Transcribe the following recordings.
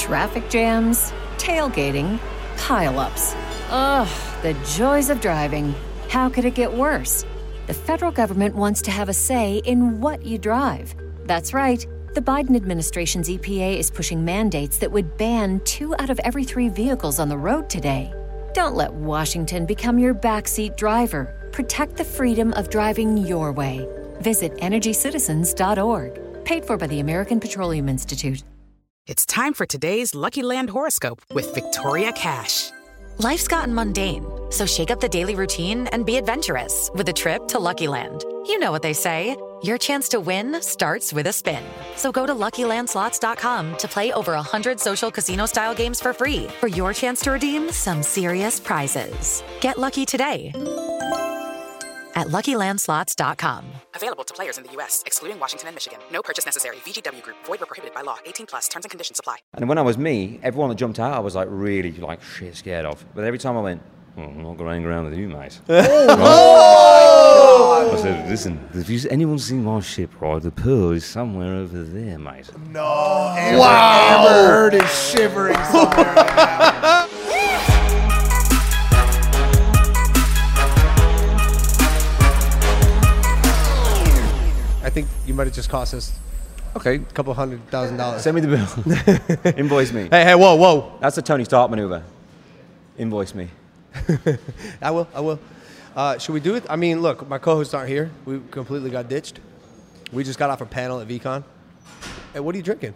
Traffic jams, tailgating, pile-ups. Ugh, the joys of driving. How could it get worse? The federal government wants to have a say in what you drive. That's right. The Biden administration's EPA is pushing mandates that would ban 2 out of every 3 vehicles on the road today. Don't let Washington become your backseat driver. Protect the freedom of driving your way. Visit EnergyCitizens.org. Paid for by the American Petroleum Institute. It's time for today's Lucky Land horoscope with Victoria Cash. Life's gotten mundane, so shake up the daily routine and be adventurous with a trip to Lucky Land. You know what they say. Your chance to win starts with a spin. So go to LuckyLandSlots.com to play over 100 social casino-style games for free for your chance to redeem some serious prizes. Get lucky today at LuckyLandSlots.com. Available to players in the U.S., excluding Washington and Michigan. No purchase necessary. VGW Group. Void where prohibited by law. 18+. Terms and conditions apply. And when I was me, everyone that jumped out, I was like really like shit scared of. But every time I went, I'm not going to hang around with you, mate. Oh! I said, listen, if anyone's seen my ship, right, the pearl is somewhere over there, mate. No. Amber Heard is shivering somewhere right now. I think you might have just cost us a couple $100,000. Send me the bill. Invoice me. Hey, whoa. That's a Tony Stark maneuver. Invoice me. I will. Should we do it? I mean, look, my co-hosts aren't here. We completely got ditched. We just got off a panel at VCon. Hey, what are you drinking?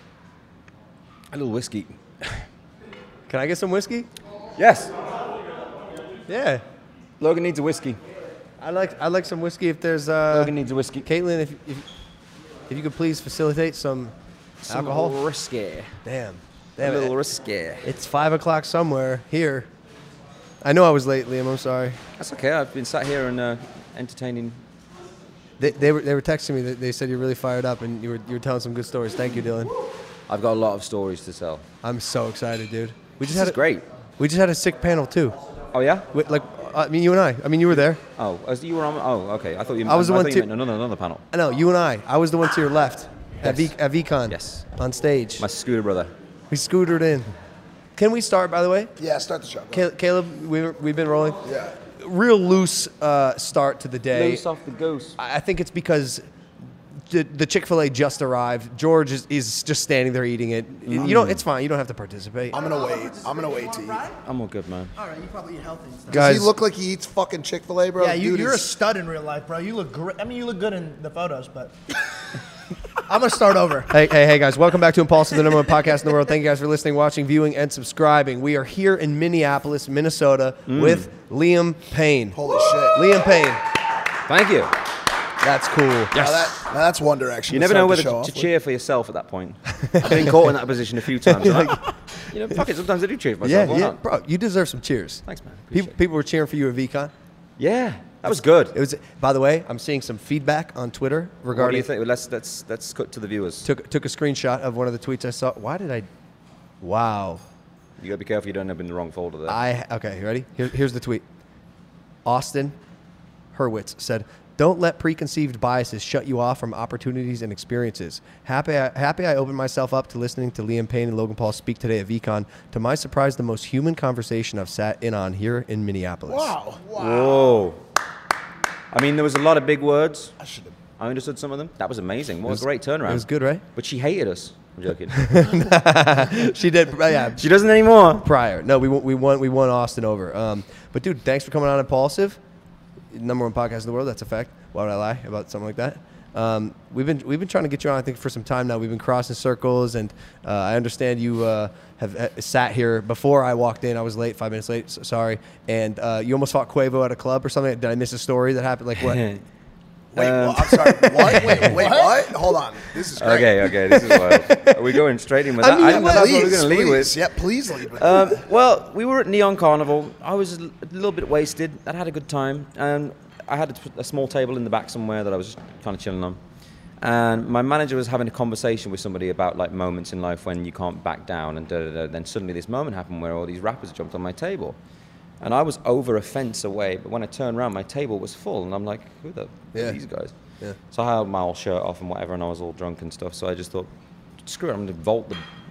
A little whiskey. Can I get some whiskey? Yes. Yeah. Logan needs a whiskey. I'd like some whiskey if there's... Logan needs a whiskey. Caitlin, if you could please facilitate some alcohol. Risky. Damn. A little risky. It's 5 o'clock somewhere here. I know I was late, Liam. I'm sorry. That's okay. I've been sat here and entertaining. They were texting me. They said you're really fired up and you were telling some good stories. Thank you, Dylan. I've got a lot of stories to tell. I'm so excited, dude. This is great. We just had a sick panel too. Oh yeah? You and I. I mean, you were there. Oh, you were on. Oh, okay. I thought you. I was the one you meant another panel. No, you and I. I was the one to your left at VCon. Yes. On stage. My scooter brother. We scootered in. Can we start, by the way? Yeah, start the show. Caleb, we've been rolling. Yeah. Real loose start to the day. Loose off the goose. I think it's because the Chick-fil-A just arrived. George is just standing there eating it. It's fine. You don't have to participate. I'm gonna wait to eat. I'm all good, man. All right, you probably eat healthy and stuff. Does he look like he eats fucking Chick-fil-A, bro? Yeah, you're a stud in real life, bro. You look great. I mean, you look good in the photos, but I'm going to start over. Hey, guys. Welcome back to Impulsive, the number one podcast in the world. Thank you guys for listening, watching, viewing, and subscribing. We are here in Minneapolis, Minnesota with Liam Payne. Holy shit. Liam Payne. Thank you. That's cool. Yes. Now that's One Direction. You never know whether to cheer for yourself at that point. I've been caught in that position a few times. Fuck it. Sometimes I do cheer for myself. Yeah, bro. You deserve some cheers. Thanks, man. People were cheering for you at VCon. Yeah. That was good. It was. By the way, I'm seeing some feedback on Twitter regarding. What do you think? Let's cut to the viewers. Took a screenshot of one of the tweets I saw. Wow. You gotta be careful you don't end up in the wrong folder there. Okay, you ready? Here's the tweet. Austin Hurwitz said, "Don't let preconceived biases shut you off from opportunities and experiences. Happy I opened myself up to listening to Liam Payne and Logan Paul speak today at VCon. To my surprise, the most human conversation I've sat in on here in Minneapolis." Wow. Whoa. I mean, there was a lot of big words. I understood some of them. That was amazing. What a great turnaround. It was good, right? But she hated us. I'm joking. She did. Yeah. She doesn't anymore. Prior. No, we won Austin over. But dude, thanks for coming on Impulsive. Number one podcast in the world. That's a fact. Why would I lie about something like that? We've been trying to get you on, I think, for some time now. We've been crossing circles, and I understand you have sat here before I walked in. I was late, 5 minutes late. Sorry. And you almost fought Quavo at a club or something. Did I miss a story that happened? Like what? Wait, I'm sorry. What? Wait, what? Hold on. This is great. Okay. This is wild. Are we going straight in with that? I didn't know that's what we were going to lead with. Yeah, please lead with well, we were at Neon Carnival. I was a little bit wasted. I'd had a good time. And I had a small table in the back somewhere that I was just kind of chilling on. And my manager was having a conversation with somebody about like moments in life when you can't back down and da-da-da. Then suddenly this moment happened where all these rappers jumped on my table. And I was over a fence away, but when I turned around, my table was full. And I'm like, who are these guys? Yeah. So I had my whole shirt off and whatever, and I was all drunk and stuff. So I just thought, screw it, I'm going to vault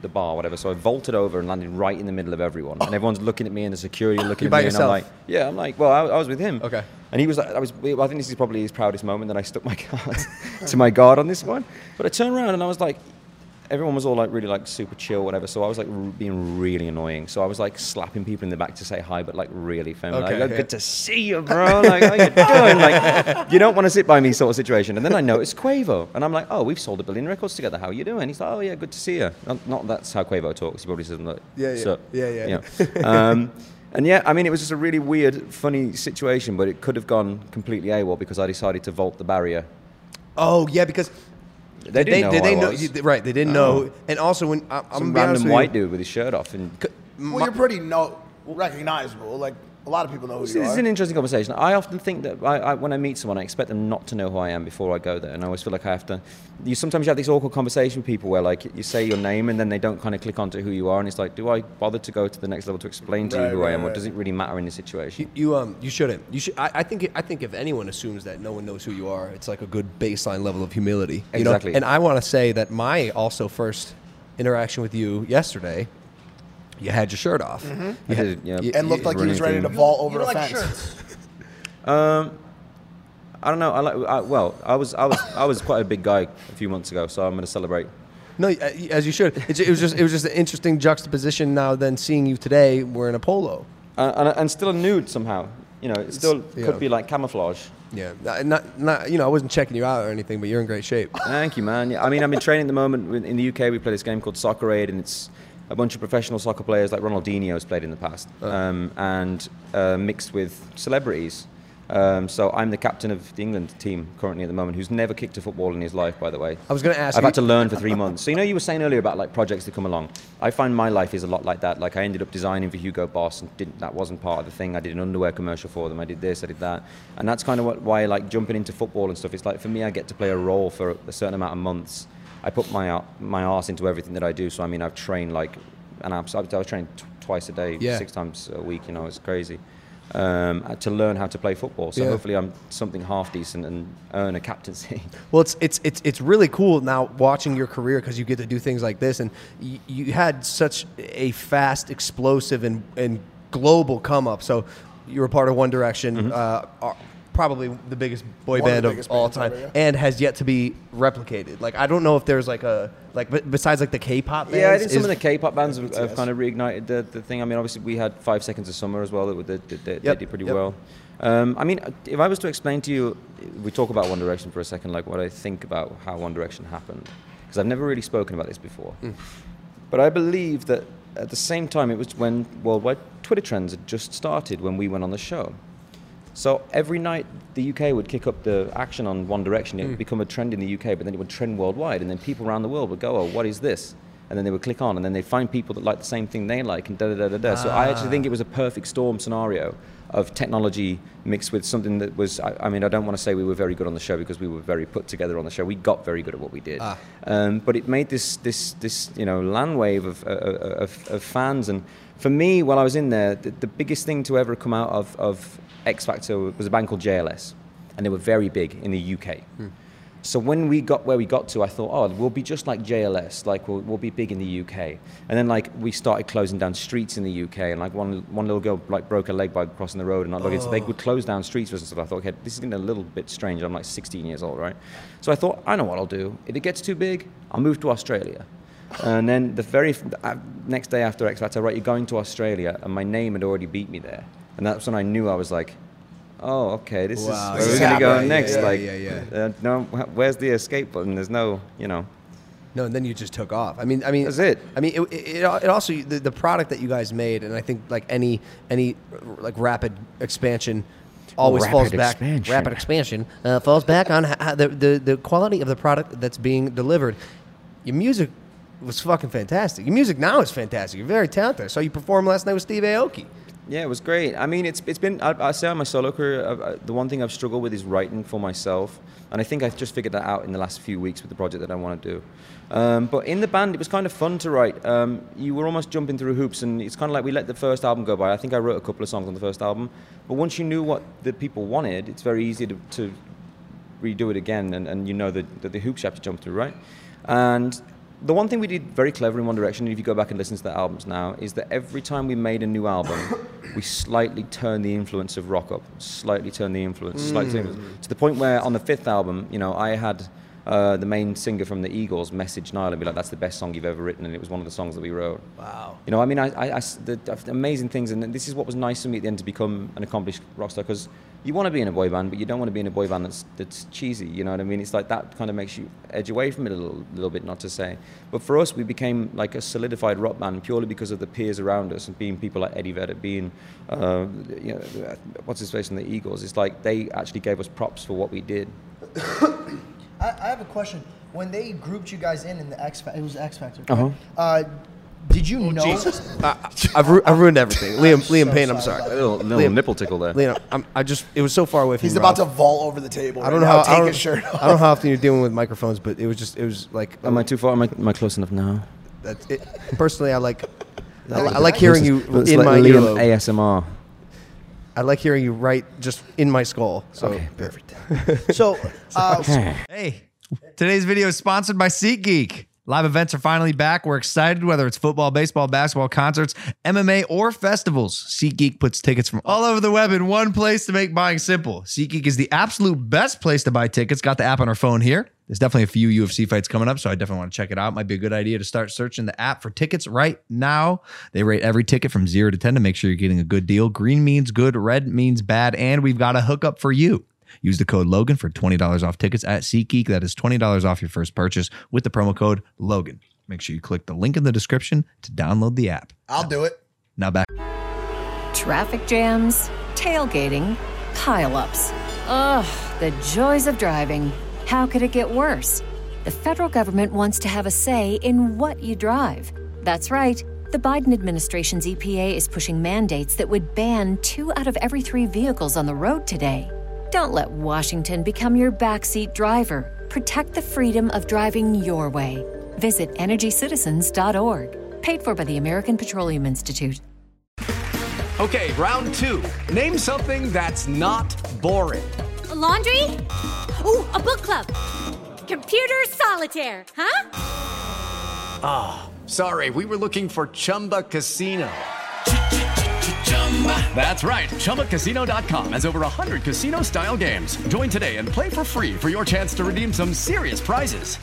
the bar, whatever. So I vaulted over and landed right in the middle of everyone, and everyone's looking at me, and the security looking You at by me, yourself? and I'm like, well, I was with him. Okay. And he was like, I think this is probably his proudest moment that I stuck my card to my guard on this one. But I turned around and I was like, everyone was all like really like super chill, whatever. So I was like being really annoying. So I was like slapping people in the back to say hi, but like really feminine. Okay, Like, yeah. good to see you, bro. Like, how you doing? Like, you don't want to sit by me sort of situation. And then I noticed Quavo, and I'm like, oh, we've sold 1 billion records together. How are you doing? He's like, oh yeah, good to see you. Not that's how Quavo talks. He probably says like, Yeah. "Sup?" Yeah. You know? And yeah, I mean, it was just a really weird, funny situation, but it could have gone completely AWOL because I decided to vault the barrier. Oh yeah, because They didn't know who I was. Right, they didn't know. And also, when I'm Some gonna be honest random with white you, dude with his shirt off. And Well, you're pretty recognizable. Like a lot of people know who This you is are. an interesting conversation. I often think that when I meet someone, I expect them not to know who I am before I go there, and I always feel like I have to. Sometimes you have this awkward conversation with people where like you say your name and then they don't kind of click onto who you are, and it's like, do I bother to go to the next level to explain to you who I am, or does it really matter in this situation? you shouldn't. You should. I think if anyone assumes that no one knows who you are, it's like a good baseline level of humility. You know? Exactly. And I want to say that my also first interaction with you yesterday, you had your shirt off. I did, yeah. And looked like he was ready to vault over a fence. I don't know. I was quite a big guy a few months ago, so I'm going to celebrate. No, as you should. It was just an interesting juxtaposition now than seeing you today wearing a polo. And still a nude somehow. You know, it still could be like camouflage. Yeah, not. You know, I wasn't checking you out or anything, but you're in great shape. Thank you, man. Yeah, I mean, I've been training at the moment. In the UK, we play this game called Soccer Aid, and it's a bunch of professional soccer players like Ronaldinho has played in the past, and mixed with celebrities. So I'm the captain of the England team currently at the moment, who's never kicked a football in his life, by the way. I was going to ask I've you. had to learn for 3 months. So, you know, you were saying earlier about like projects that come along. I find my life is a lot like that. Like I ended up designing for Hugo Boss, and that wasn't part of the thing. I did an underwear commercial for them. I did this, I did that. And that's kind of why like jumping into football and stuff, it's like for me, I get to play a role for a certain amount of months. I put my arse into everything that I do. So, I mean, I've trained like, I was training twice a day, 6 times a week, you know, it's crazy. To learn how to play football. So hopefully I'm something half decent and earn a captaincy. Well, it's really cool now watching your career because you get to do things like this, and you had such a fast, explosive, and global come up. So you were part of One Direction, probably the biggest boy band of all time, and has yet to be replicated. Like I don't know if there's like besides like the K-pop bands. Yeah, I think some of the K-pop bands have kind of reignited the thing. I mean, obviously we had 5 Seconds of Summer as well. They did pretty well. I mean, if I was to explain to you, we talk about One Direction for a second, like what I think about how One Direction happened, because I've never really spoken about this before. But I believe that at the same time, it was when worldwide Twitter trends had just started when we went on the show. So every night the UK would kick up the action on One Direction. It would become a trend in the UK, but then it would trend worldwide. And then people around the world would go, oh, what is this? And then they would click on, and then they'd find people that like the same thing they like, and da-da-da-da-da. So I actually think it was a perfect storm scenario of technology mixed with something that was, I mean, I don't want to say we were very good on the show because we were very put together on the show. We got very good at what we did. But it made this you know, land wave of fans. And for me, while I was in there, the biggest thing to ever come out of X Factor was a band called JLS, and they were very big in the UK. So when we got where we got to, I thought, oh, we'll be just like JLS, like we'll be big in the UK. And then like we started closing down streets in the UK, and like one little girl like broke her leg by crossing the road, and not looking. So they would close down streets for us and stuff. I thought, okay, this is getting a little bit strange. I'm like 16 years old, right? So I thought, I know what I'll do. If it gets too big, I'll move to Australia. And then the very next day after X Factor, right, you're going to Australia, and my name had already beat me there. And that's when I knew I was like, oh, okay, this is where we're going to go next. No, where's the escape button? There's no, you know. No, and then you just took off. I mean, that's it. I mean, it also the product that you guys made, and I think like any like rapid expansion always falls back. Rapid expansion falls back on the quality of the product that's being delivered. Your music was fucking fantastic. Your music now is fantastic. You're very talented. I saw you perform last night with Steve Aoki. Yeah, it was great. I mean, it's been, I say on my solo career, the one thing I've struggled with is writing for myself. And I think I've just figured that out in the last few weeks with the project that I want to do. But in the band, it was kind of fun to write. You were almost jumping through hoops, and it's kind of like we let the first album go by. I think I wrote a couple of songs on the first album. But once you knew what the people wanted, it's very easy to redo it again, and you know that the hoops you have to jump through, right? And the one thing we did very clever in One Direction, and if you go back and listen to the albums now, is that every time we made a new album, we slightly turned the influence of rock up, slightly turned the influence, to the point where on the 5th album, you know, I had the main singer from the Eagles message Niall and be like, "That's the best song you've ever written," and it was one of the songs that we wrote. Wow. You know, I mean, the amazing things, and this is what was nice for me at the end to become an accomplished rock star, because you want to be in a boy band, but you don't want to be in a boy band that's cheesy. You know what I mean? It's like that kind of makes you edge away from it a little bit, not to say. But for us, we became like a solidified rock band purely because of the peers around us and being people like Eddie Vedder, being, you know, what's his face in the Eagles. It's like they actually gave us props for what we did. I have a question. When they grouped you guys in the X Factor, it was X Factor. Right? Did you know? I've ruined everything. Liam Payne, I'm sorry. A little nipple tickle there. Liam, it was so far away from He's you, about Rob. to vault over the table. I don't know how. Take his shirt off. I don't know how often you're dealing with microphones, but it was like. Am I too far? Am I close enough now? That's it. Personally, I like hearing you It's in like my Liam earlobe. ASMR. I like hearing you right just in my skull. So Okay, perfect. So, Hey, today's video is sponsored by SeatGeek. Live events are finally back. We're excited, whether it's football, baseball, basketball, concerts, MMA, or festivals. SeatGeek puts tickets from all over the web in one place to make buying simple. SeatGeek is the absolute best place to buy tickets. Got the app on our phone here. There's definitely a few UFC fights coming up, so I definitely want to check it out. Might be a good idea to start searching the app for tickets right now. They rate every ticket from 0 to 10 to make sure you're getting a good deal. Green means good, red means bad, and we've got a hookup for you. Use the code Logan for $20 off tickets at SeatGeek. That is $20 off your first purchase with the promo code Logan. Make sure you click the link in the description to download the app. I'll do it. Now back. Traffic jams, tailgating, pileups. Ugh, the joys of driving. How could it get worse? The federal government wants to have a say in what you drive. That's right. The Biden administration's EPA is pushing mandates that would ban 2 out of every 3 vehicles on the road today. Don't let Washington become your backseat driver. Protect the freedom of driving your way. Visit EnergyCitizens.org. Paid for by the American Petroleum Institute. Okay, round 2. Name something that's not boring. A laundry? Ooh, a book club. Computer solitaire, huh? Sorry, we were looking for Chumba Casino. That's right. ChumbaCasino.com has over 100 casino-style games. Join today and play for free for your chance to redeem some serious prizes.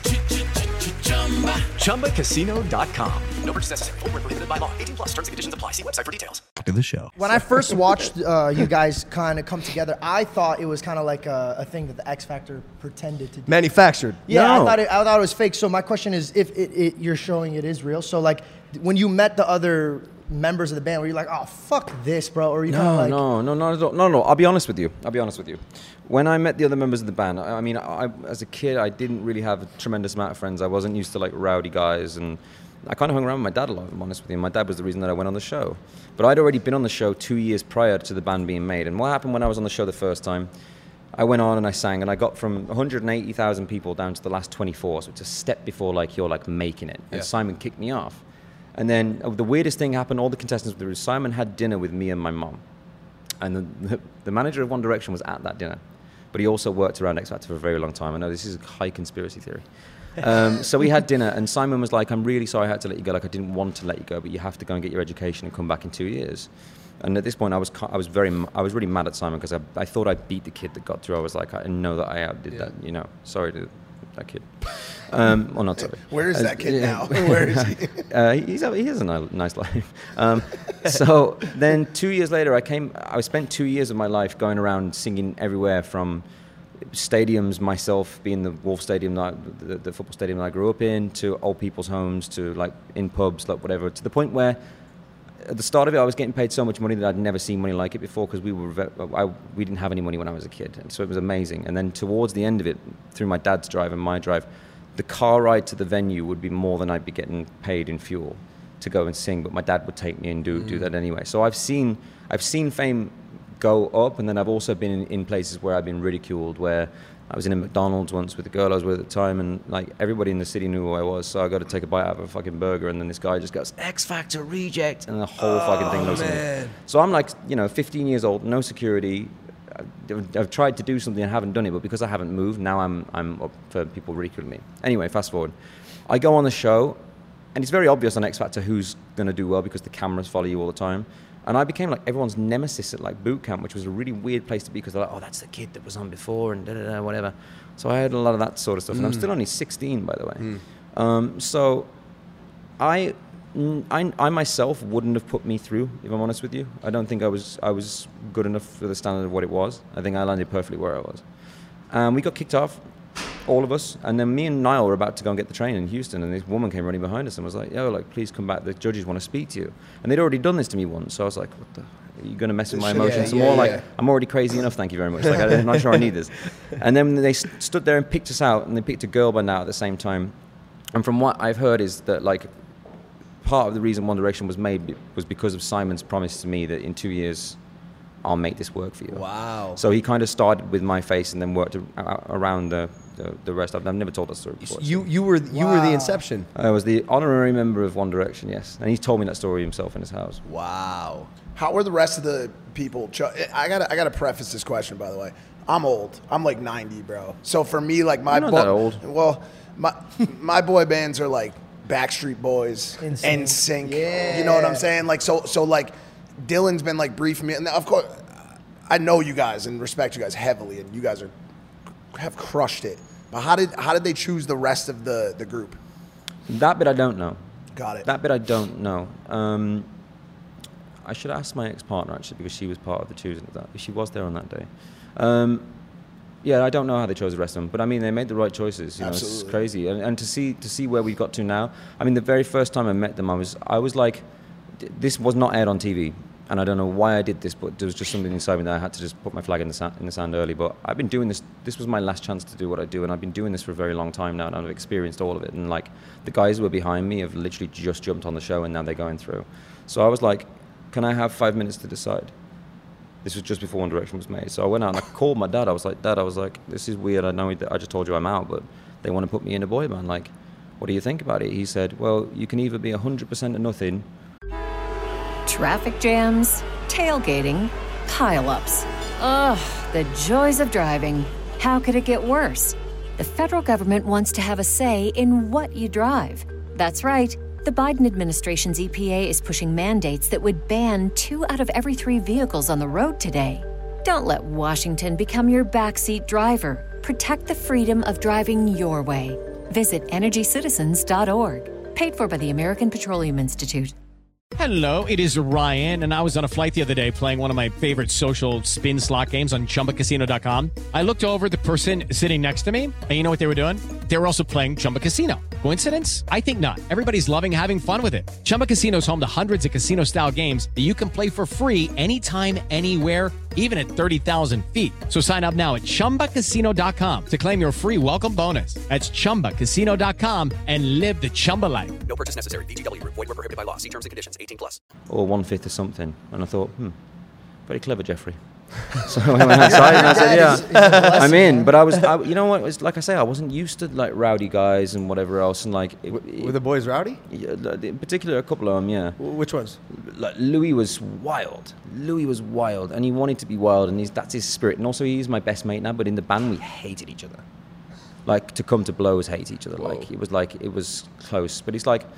ChumbaCasino.com. No purchase necessary. Void where prohibited by law. 18 plus. Terms and conditions apply. See website for details. Back to the show. when I first watched you guys kind of come together, I thought it was kind of like a thing that the X Factor pretended to do. manufactured. Yeah, No. I thought it was fake. So my question is, if you're showing it is real, so like when you met the other members of the band, were you like, oh fuck this, bro, or you kind of like, No, not at all. No. I'll be honest with you. When I met the other members of the band, I mean, as a kid, I didn't really have a tremendous amount of friends. I wasn't used to like rowdy guys, and I kind of hung around with my dad a lot, if I'm honest with you. My dad was the reason that I went on the show. But I'd already been on the show 2 years prior to the band being made. And what happened when I was on the show the first time, I went on and I sang, and I got from 180,000 people down to the last 24, so it's a step before like you're like making it. And Simon kicked me off. And then the weirdest thing happened, all the contestants were there. Simon had dinner with me and my mom. And the manager of One Direction was at that dinner. But he also worked around X Factor for a very long time. I know this is a high conspiracy theory. So we had dinner, and Simon was like, I'm really sorry I had to let you go. Like, I didn't want to let you go, but you have to go and get your education and come back in 2 years. And at this point, I was really mad at Simon, because I thought I beat the kid that got through. I was like, I know that I outdid that, you know. Sorry to that kid. Well, not sorry. Where is that kid now? Where is he? He has a nice life. So then 2 years later, I spent 2 years of my life going around singing everywhere, from stadiums, myself being the Wolf Stadium, the football stadium that I grew up in, to old people's homes, to like in pubs, like whatever, to the point where at the start of it, I was getting paid so much money that I'd never seen money like it before, because we didn't have any money when I was a kid, and so it was amazing. And then towards the end of it, through my dad's drive and my drive, the car ride to the venue would be more than I'd be getting paid in fuel to go and sing, but my dad would take me and do that anyway. So I've seen fame go up, and then I've also been in places where I've been ridiculed, where I was in a McDonald's once with the girl I was with at the time, and like everybody in the city knew who I was, so I got to take a bite out of a fucking burger, and then this guy just goes, X Factor reject, and the whole fucking thing looks at me. So I'm like, 15 years old, no security. I've tried to do something and haven't done it, but because I haven't moved, now I'm up for people ridiculing me. Anyway, fast forward. I go on the show, and it's very obvious on X Factor who's going to do well because the cameras follow you all the time. And I became like everyone's nemesis at like boot camp, which was a really weird place to be because they're like, oh, that's the kid that was on before and da-da-da, whatever. So I had a lot of that sort of stuff. And I'm still only 16, by the way. So I myself wouldn't have put me through, if I'm honest with you. I don't think I was good enough for the standard of what it was. I think I landed perfectly where I was. We got kicked off, all of us, and then me and Niall were about to go and get the train in Houston, and this woman came running behind us and was like, yo, like, please come back, the judges want to speak to you. And they'd already done this to me once, so I was like, what the, are you going to mess with my emotions some more? Like, I'm already crazy enough, thank you very much. Like, I'm not sure I need this. And then they stood there and picked us out, and they picked a girl by now at the same time. And from what I've heard is that, like, part of the reason One Direction was made was because of Simon's promise to me that in 2 years, I'll make this work for you. Wow. So he kind of started with my face and then worked around the rest. I've never told that story before. You were the inception. I was the honorary member of One Direction, yes. And he's told me that story himself in his house. Wow. How were the rest of the people? I gotta preface this question, by the way. I'm old. I'm like 90, bro. So for me, like my You're not that old. Well, my boy bands are like Backstreet Boys, NSYNC. Yeah. You know what I'm saying? Like so like Dylan's been like briefing me, and of course I know you guys and respect you guys heavily, and you guys have crushed it. But how did they choose the rest of the group? That bit I don't know. Got it. That bit I don't know. I should ask my ex-partner actually, because she was part of the choosing of that. She was there on that day. Yeah, I don't know how they chose the rest of them, but I mean, they made the right choices. You know, it's crazy, and to see where we got to now. I mean, the very first time I met them, I was like, this was not aired on TV, and I don't know why I did this, but there was just something inside me that I had to just put my flag in the sand early. But I've been doing this. This was my last chance to do what I do, and I've been doing this for a very long time now, and I've experienced all of it. And like the guys who were behind me have literally just jumped on the show, and now they're going through. So I was like, can I have 5 minutes to decide? This was just before One Direction was made. So I went out and I called my dad. I was like, Dad, this is weird. I know I just told you I'm out, but they want to put me in a boy band. Like, what do you think about it? He said, well, you can either be 100% or nothing. Traffic jams, tailgating, pile-ups. Ugh, the joys of driving. How could it get worse? The federal government wants to have a say in what you drive. That's right. The Biden administration's EPA is pushing mandates that would ban 2 out of every 3 vehicles on the road today. Don't let Washington become your backseat driver. Protect the freedom of driving your way. Visit EnergyCitizens.org. Paid for by the American Petroleum Institute. Hello, it is Ryan, and I was on a flight the other day playing one of my favorite social spin slot games on ChumbaCasino.com. I looked over at the person sitting next to me, and you know what they were doing? They were also playing Chumba Casino. Coincidence? I think not. Everybody's loving having fun with it. Chumba Casino is home to hundreds of casino-style games that you can play for free anytime, anywhere, even at 30,000 feet. So sign up now at ChumbaCasino.com to claim your free welcome bonus. That's ChumbaCasino.com and live the Chumba life. No purchase necessary. VGW. Void where prohibited by law. See terms and conditions. 18+. Or 1/5 or something. And I thought, very clever, Jeffrey. So I went outside and I said, yeah, I'm in. But you know what? It was, like I say, I wasn't used to like rowdy guys and whatever else. And like, were the boys rowdy? In particular, a couple of them, yeah. Which ones? Like Louis was wild. And he wanted to be wild, and that's his spirit. And also, he's my best mate now. But in the band, we hated each other. Like to come to blows, hate each other. Whoa. Like it was close. But it's like,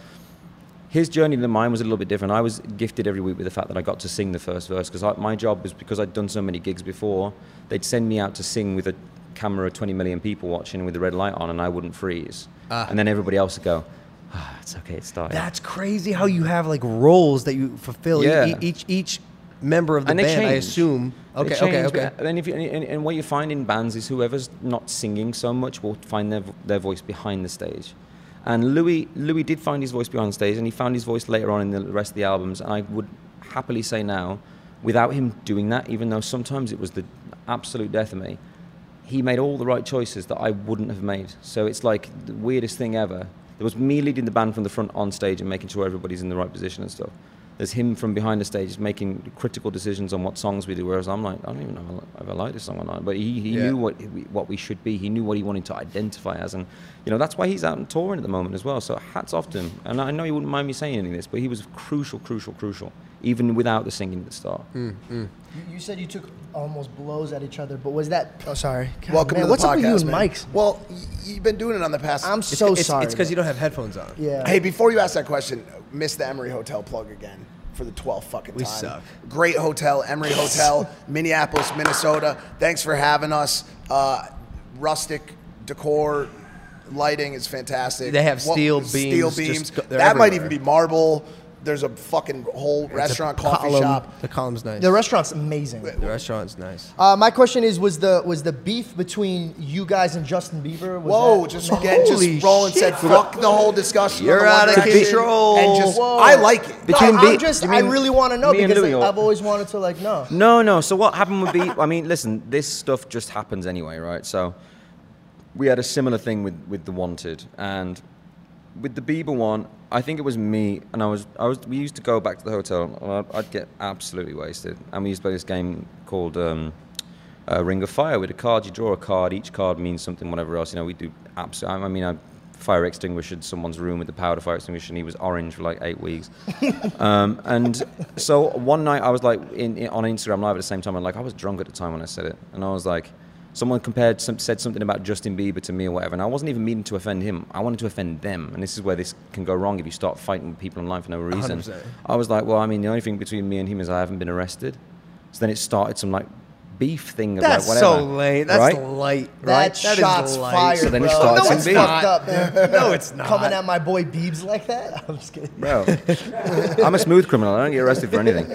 his journey to mine was a little bit different. I was gifted every week with the fact that I got to sing the first verse, because my job was, because I'd done so many gigs before, they'd send me out to sing with a camera of 20 million people watching with the red light on, and I wouldn't freeze. And then everybody else would go, it's okay, it's starting. That's crazy how you have like roles that you fulfill. Yeah. Each member of the band, I assume. Okay. And what you find in bands is whoever's not singing so much will find their voice behind the stage. And Louis did find his voice behind the stage, and he found his voice later on in the rest of the albums. And I would happily say now, without him doing that, even though sometimes it was the absolute death of me, he made all the right choices that I wouldn't have made. So it's like the weirdest thing ever. There was me leading the band from the front on stage and making sure everybody's in the right position and stuff. There's him from behind the stage making critical decisions on what songs we do, whereas I'm like, I don't even know if I like this song or not. But he knew what we should be. He knew what he wanted to identify as. And, that's why he's out and touring at the moment as well. So hats off to him. And I know he wouldn't mind me saying any of this, but he was crucial even without the singing at the start. You said you took almost blows at each other, but was that? Oh, sorry. God, Welcome man, to the what's podcast, up with you and man. mics? Well, you've been doing it on the past. I'm so sorry. It's because you don't have headphones on. Yeah. Hey, before you ask that question, miss the Emery Hotel plug again for the 12th fucking time. We suck. Great hotel, Emery Hotel, Minneapolis, Minnesota. Thanks for having us. Rustic decor, lighting is fantastic. They have steel Steel beams, beams. they're That might everywhere. even be marble. There's a fucking whole restaurant, coffee shop. The column's nice. The restaurant's amazing. The restaurant's nice. My question is, was the beef between you guys and Justin Bieber? Was Whoa, that, just Roland said, fuck the whole discussion. You're on the out of One Direction, control. And just, Whoa. I like it. Between no, Be- I'm just, you I mean really want to know me and because Louis, or- I've always wanted to know. No. So what happened with Bieber? I mean, listen, this stuff just happens anyway, right? So we had a similar thing with The Wanted, and with the Bieber one, I think it was me, and we used to go back to the hotel, and I'd get absolutely wasted, and we used to play this game called Ring of Fire with a card. You draw a card, each card means something, whatever else. You know, we do absolutely. I mean, I fire extinguished someone's room with the powder fire extinguisher, and he was orange for like 8 weeks. And so one night I was like on Instagram Live at the same time, and like I was drunk at the time when I said it, and I was like, someone said something about Justin Bieber to me or whatever, and I wasn't even meaning to offend him. I wanted to offend them, and this is where this can go wrong if you start fighting with people online for no reason. 100%. I was like, well, I mean, the only thing between me and him is I haven't been arrested. So then it started some like beef thing of That's like whatever. so lame. That's right? light. That Right? That shot's is light. fired, So then it bro. started No, some it's beef. fucked up, dude. No, it's not. Coming at my boy Biebs like that? I'm just kidding. Bro, I'm a smooth criminal. I don't get arrested for anything.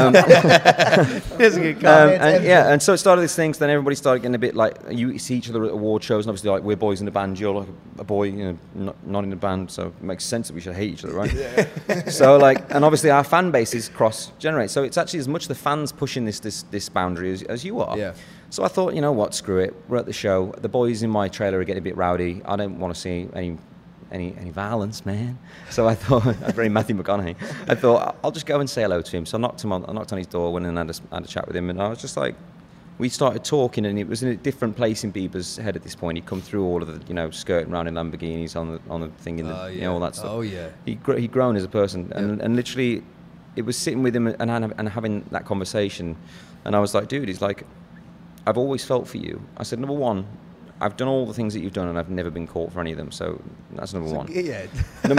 Doesn't get caught. And so it started these things. Then everybody started getting a bit like, you see each other at award shows, and obviously like we're boys in the band. You're like a boy, you know, not in the band, so it makes sense that we should hate each other, right? Yeah. So like, and obviously our fan bases cross-generate. So it's actually as much the fans pushing this boundary as you are. Yeah. So I thought, you know what, screw it. We're at the show. The boys in my trailer are getting a bit rowdy. I don't want to see any violence, man. So I thought, very Matthew McConaughey. I thought I'll just go and say hello to him. So I knocked on his door, went in and had a chat with him, and I was just like, we started talking, and it was in a different place in Bieber's head at this point. He'd come through all of the, you know, skirting around in Lamborghinis on the thing, in the, you know, all that stuff. Oh yeah. He'd grown as a person, and literally, it was sitting with him and having that conversation, and I was like, dude, he's like, I've always felt for you. I said, number one, I've done all the things that you've done, and I've never been caught for any of them. So that's number one. Yeah.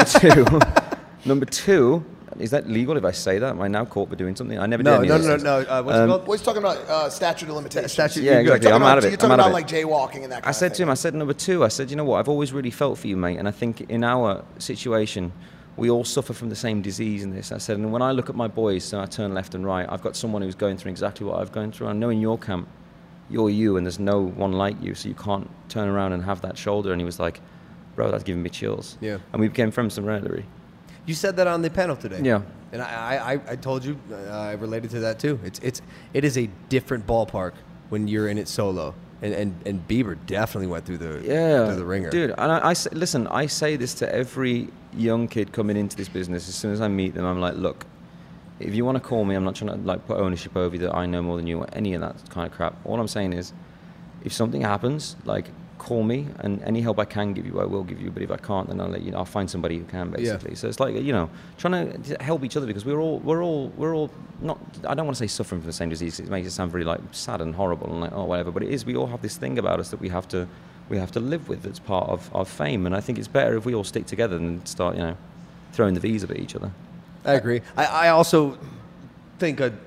Number two, is that legal if I say that? Am I now caught for doing something? I never did No. any of those things. What's it called? Well, he's talking about statute of limitations. Statute. Yeah, exactly. I'm out of it. You're talking I'm out about of like jaywalking and that kind I of said thing. to him, I said, number two, I said, you know what, I've always really felt for you, mate, and I think in our situation, we all suffer from the same disease in this. I said, and when I look at my boys, so I turn left and right, I've got someone who's going through exactly what I've gone through. I know in your camp, you're you, and there's no one like you, so you can't turn around and have that shoulder. And he was like, bro, that's giving me chills. Yeah. And we became friends immediately. You said that on the panel today. Yeah. And I told you I related to that too. It is a different ballpark when you're in it solo. And Bieber definitely went through the ringer. Dude, and I say, listen, I say this to every young kid coming into this business. As soon as I meet them, I'm like, look, if you want to call me, I'm not trying to like put ownership over you that I know more than you or any of that kind of crap. All I'm saying is, if something happens, like, call me, and any help I can give you, I will give you. But if I can't, then I'll find somebody who can, basically. Yeah. So it's like, you know, trying to help each other, because we're all not. I don't want to say suffering from the same disease. It makes it sound very like sad and horrible and like, oh, whatever. But it is. We all have this thing about us that we have to live with. That's part of fame. And I think it's better if we all stick together than start, you know, throwing the V's at each other. I agree. I also think a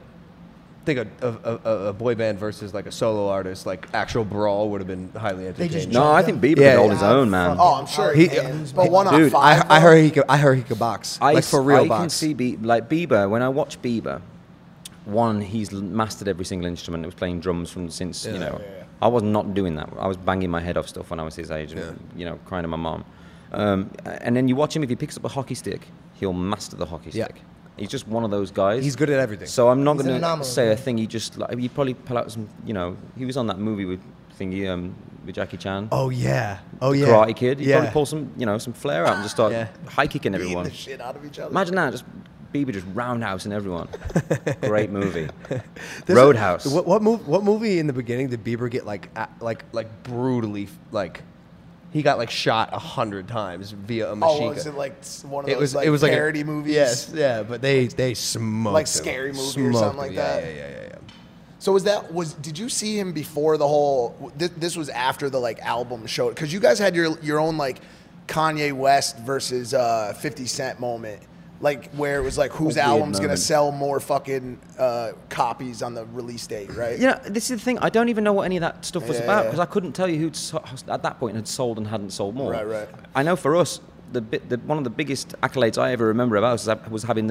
boy band versus like a solo artist, like actual brawl, would have been highly entertaining. No, I think Bieber could hold his own, man. Oh, I'm sure he can. But 1 on 5. I heard he could box. Like for real box. I can see Bieber. When I watch Bieber, one, he's mastered every single instrument. He was playing drums since you know. Yeah. I was not doing that. I was banging my head off stuff when I was his age, and you know, crying to my mom. And then you watch him, if he picks up a hockey stick, he'll master the hockey stick. He's just one of those guys. He's good at everything. So I'm not going to say a thing. He just like, he'd probably pull out some, you know, he was on that movie with Jackie Chan. Oh yeah. Karate Kid. He'd probably pull some, you know, some flair out and just start high kicking everyone. Beating the shit out of each other. Imagine that, just Bieber just roundhousing everyone. Great movie. Roadhouse. What movie in the beginning did Bieber get like brutally like he got like shot 100 times via a machine gun. Was it like one of those it was parody movies? Yes, yeah, but they smoked like him. Scary Movie or something like that. Yeah. So did you see him before the whole? This was after the like album show, because you guys had your own like Kanye West versus 50 Cent moment. Like where it was like whose album's gonna sell more fucking copies on the release date, right? Yeah, this is the thing. I don't even know what any of that stuff was about because I couldn't tell you who at that point had sold and hadn't sold more. Right. I know for us, one of the biggest accolades I ever remember about was having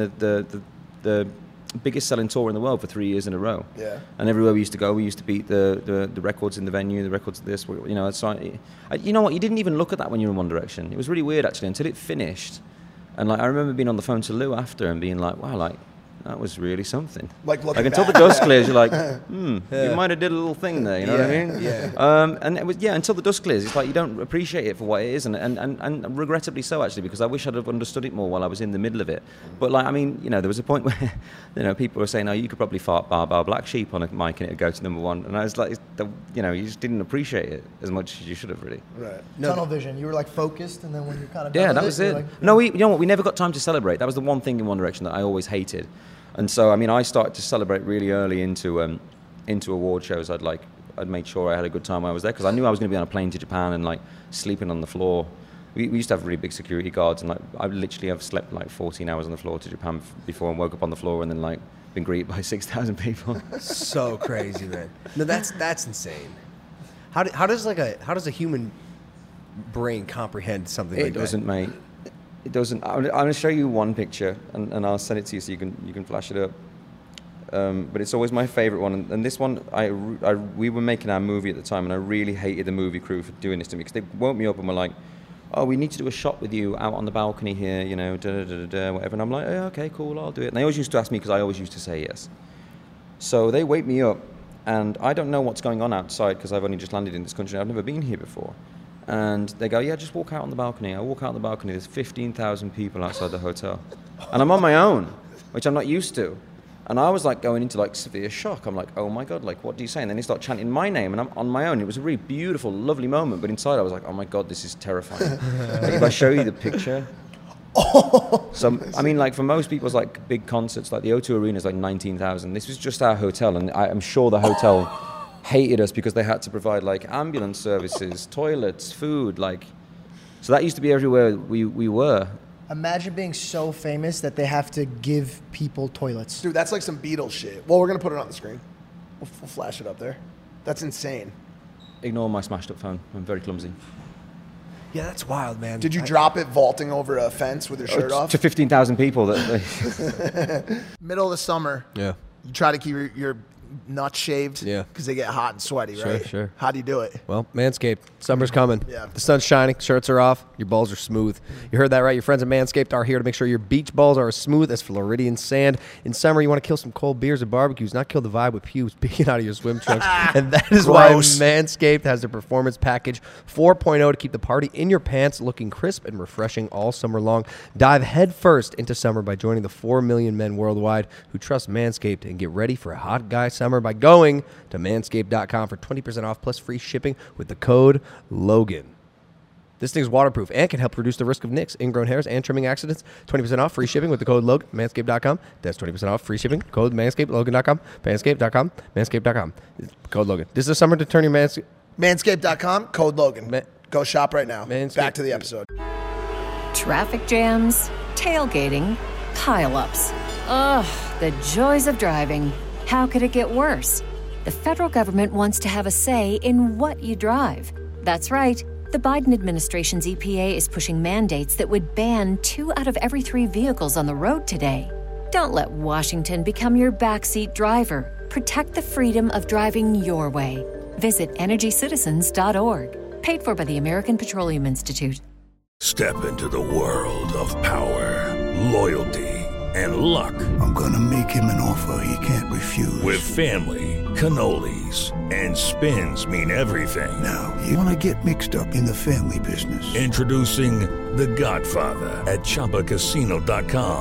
the biggest selling tour in the world for 3 years in a row. Yeah. And everywhere we used to go, we used to beat the records in the venue, the records of this. You know, you know what? You didn't even look at that when you were in One Direction. It was really weird actually until it finished. And like I remember being on the phone to Lou after and being like, "Wow, like that was really something." Like until the dust clears, you're like, you might have did a little thing there. You know what I mean? Yeah. And it was until the dust clears, it's like you don't appreciate it for what it is, and regrettably so actually, because I wish I'd have understood it more while I was in the middle of it. But like I mean, you know, there was a point where you know people were saying, "Oh, you could probably fart Bar Black Sheep on a mic and it'd go to number one," and I was like, you know, you just didn't appreciate it as much as you should have really. Right. Tunnel vision. You were like focused, and then when you're kind of done that with was it. Like, no, you know what? We never got time to celebrate. That was the one thing in One Direction that I always hated. And so, I mean, I started to celebrate really early into award shows. I'd made sure I had a good time when I was there because I knew I was going to be on a plane to Japan and like sleeping on the floor. We used to have really big security guards, and like I literally have slept like 14 hours on the floor to Japan before and woke up on the floor and then like been greeted by 6,000 people. So crazy, man. No, that's insane. How does a human brain comprehend something like that? It doesn't, mate. It doesn't. I'm going to show you one picture, and I'll send it to you so you can flash it up. But it's always my favorite one. And this one, we were making our movie at the time, and I really hated the movie crew for doing this to me because they woke me up and were like, "Oh, we need to do a shot with you out on the balcony here, you know, whatever." And I'm like, "Yeah, okay, cool, I'll do it." And they always used to ask me because I always used to say yes. So they wake me up, and I don't know what's going on outside because I've only just landed in this country. I've never been here before. And they go, "Yeah, just walk out on the balcony." I walk out on the balcony. There's 15,000 people outside the hotel. And I'm on my own, which I'm not used to. And I was like going into like severe shock. I'm like, "Oh my God, like what do you say?" And then they start chanting my name and I'm on my own. It was a really beautiful, lovely moment. But inside I was like, "Oh my God, this is terrifying." Like, if I show you the picture. So, I mean, like for most people's like big concerts, like the O2 Arena is like 19,000. This was just our hotel. And I'm sure the hotel hated us because they had to provide like ambulance services, toilets, food, like. So that used to be everywhere we were. Imagine being so famous that they have to give people toilets. Dude, that's like some Beatles shit. Well, we're going to put it on the screen. We'll flash it up there. That's insane. Ignore my smashed up phone. I'm very clumsy. Yeah, that's wild, man. Did you drop it vaulting over a fence with your shirt off? To 15,000 people. Middle of the summer. Yeah. You try to keep your nuts shaved. Yeah. Because they get hot and sweaty, right? Sure. How do you do it? Well, Manscaped. Summer's coming. Yeah. The sun's shining. Shirts are off. Your balls are smooth. You heard that right. Your friends at Manscaped are here to make sure your beach balls are as smooth as Floridian sand. In summer, you want to kill some cold beers and barbecues, not kill the vibe with pubes peeking out of your swim trunks. And that is why Manscaped has their Performance Package 4.0 to keep the party in your pants looking crisp and refreshing all summer long. Dive headfirst into summer by joining the 4 million men worldwide who trust Manscaped and get ready for a hot guy summer by going to manscaped.com for 20% off plus free shipping with the code Logan. This thing's waterproof and can help reduce the risk of nicks, ingrown hairs, and trimming accidents. 20% off free shipping with the code Logan. Manscaped.com. That's 20% off free shipping. Code Manscaped. Logan.com. Manscaped.com. Manscaped.com. Code Logan. This is the summer to turn your Manscaped.com. Code Logan. Go shop right now. Manscaped. Back to the episode. Traffic jams, tailgating, pileups. Ugh, the joys of driving. How could it get worse? The federal government wants to have a say in what you drive. That's right. The Biden administration's EPA is pushing mandates that would ban 2 out of every 3 vehicles on the road today. Don't let Washington become your backseat driver. Protect the freedom of driving your way. Visit EnergyCitizens.org. Paid for by the American Petroleum Institute. Step into the world of power, loyalty, and luck. I'm gonna make him an offer he can't refuse. With family, cannolis, and spins mean everything. Now, you wanna get mixed up in the family business. Introducing The Godfather at ChumbaCasino.com.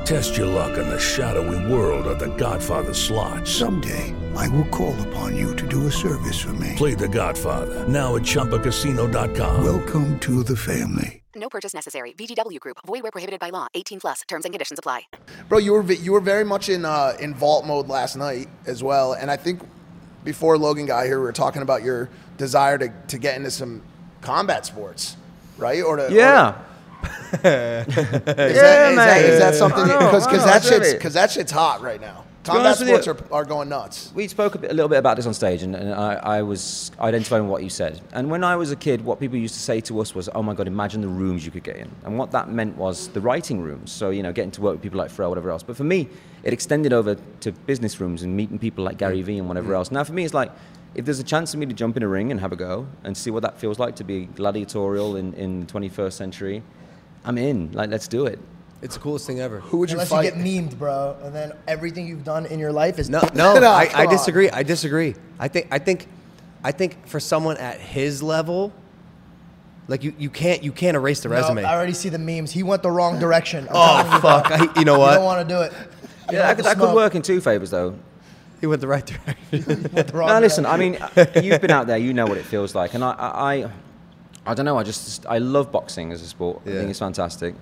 Test your luck in the shadowy world of The Godfather slot. Someday, I will call upon you to do a service for me. Play The Godfather, now at ChumbaCasino.com. Welcome to the family. No purchase necessary. VGW Group. Void where prohibited by law. 18+. Terms and conditions apply. Bro, you were very much in vault mode last night as well, and I think before Logan got here, we were talking about your desire to get into some combat sports, right? Is that something? Because that shit's hot right now. Combat sports are going nuts. We spoke a little bit about this on stage, and I was identifying what you said. And when I was a kid, what people used to say to us was, "Oh my God, imagine the rooms you could get in." And what that meant was the writing rooms. So getting to work with people like Pharrell, whatever else. But for me, it extended over to business rooms and meeting people like Gary Vee and whatever else. Now for me, it's like, if there's a chance for me to jump in a ring and have a go and see what that feels like to be gladiatorial in the 21st century, I'm in. Like, let's do it. It's the coolest thing ever. Who would you Unless fight? you get memed, bro, and then everything you've done in your life is No, I disagree. I think for someone at his level, like you can't erase the resume. I already see the memes. He went the wrong direction. Fuck! You know what? You don't want to do it. That could work in two favors, though. He went the right direction. No, listen. I mean, you've been out there. You know what it feels like, and I don't know. I love boxing as a sport. Yeah. I think it's fantastic.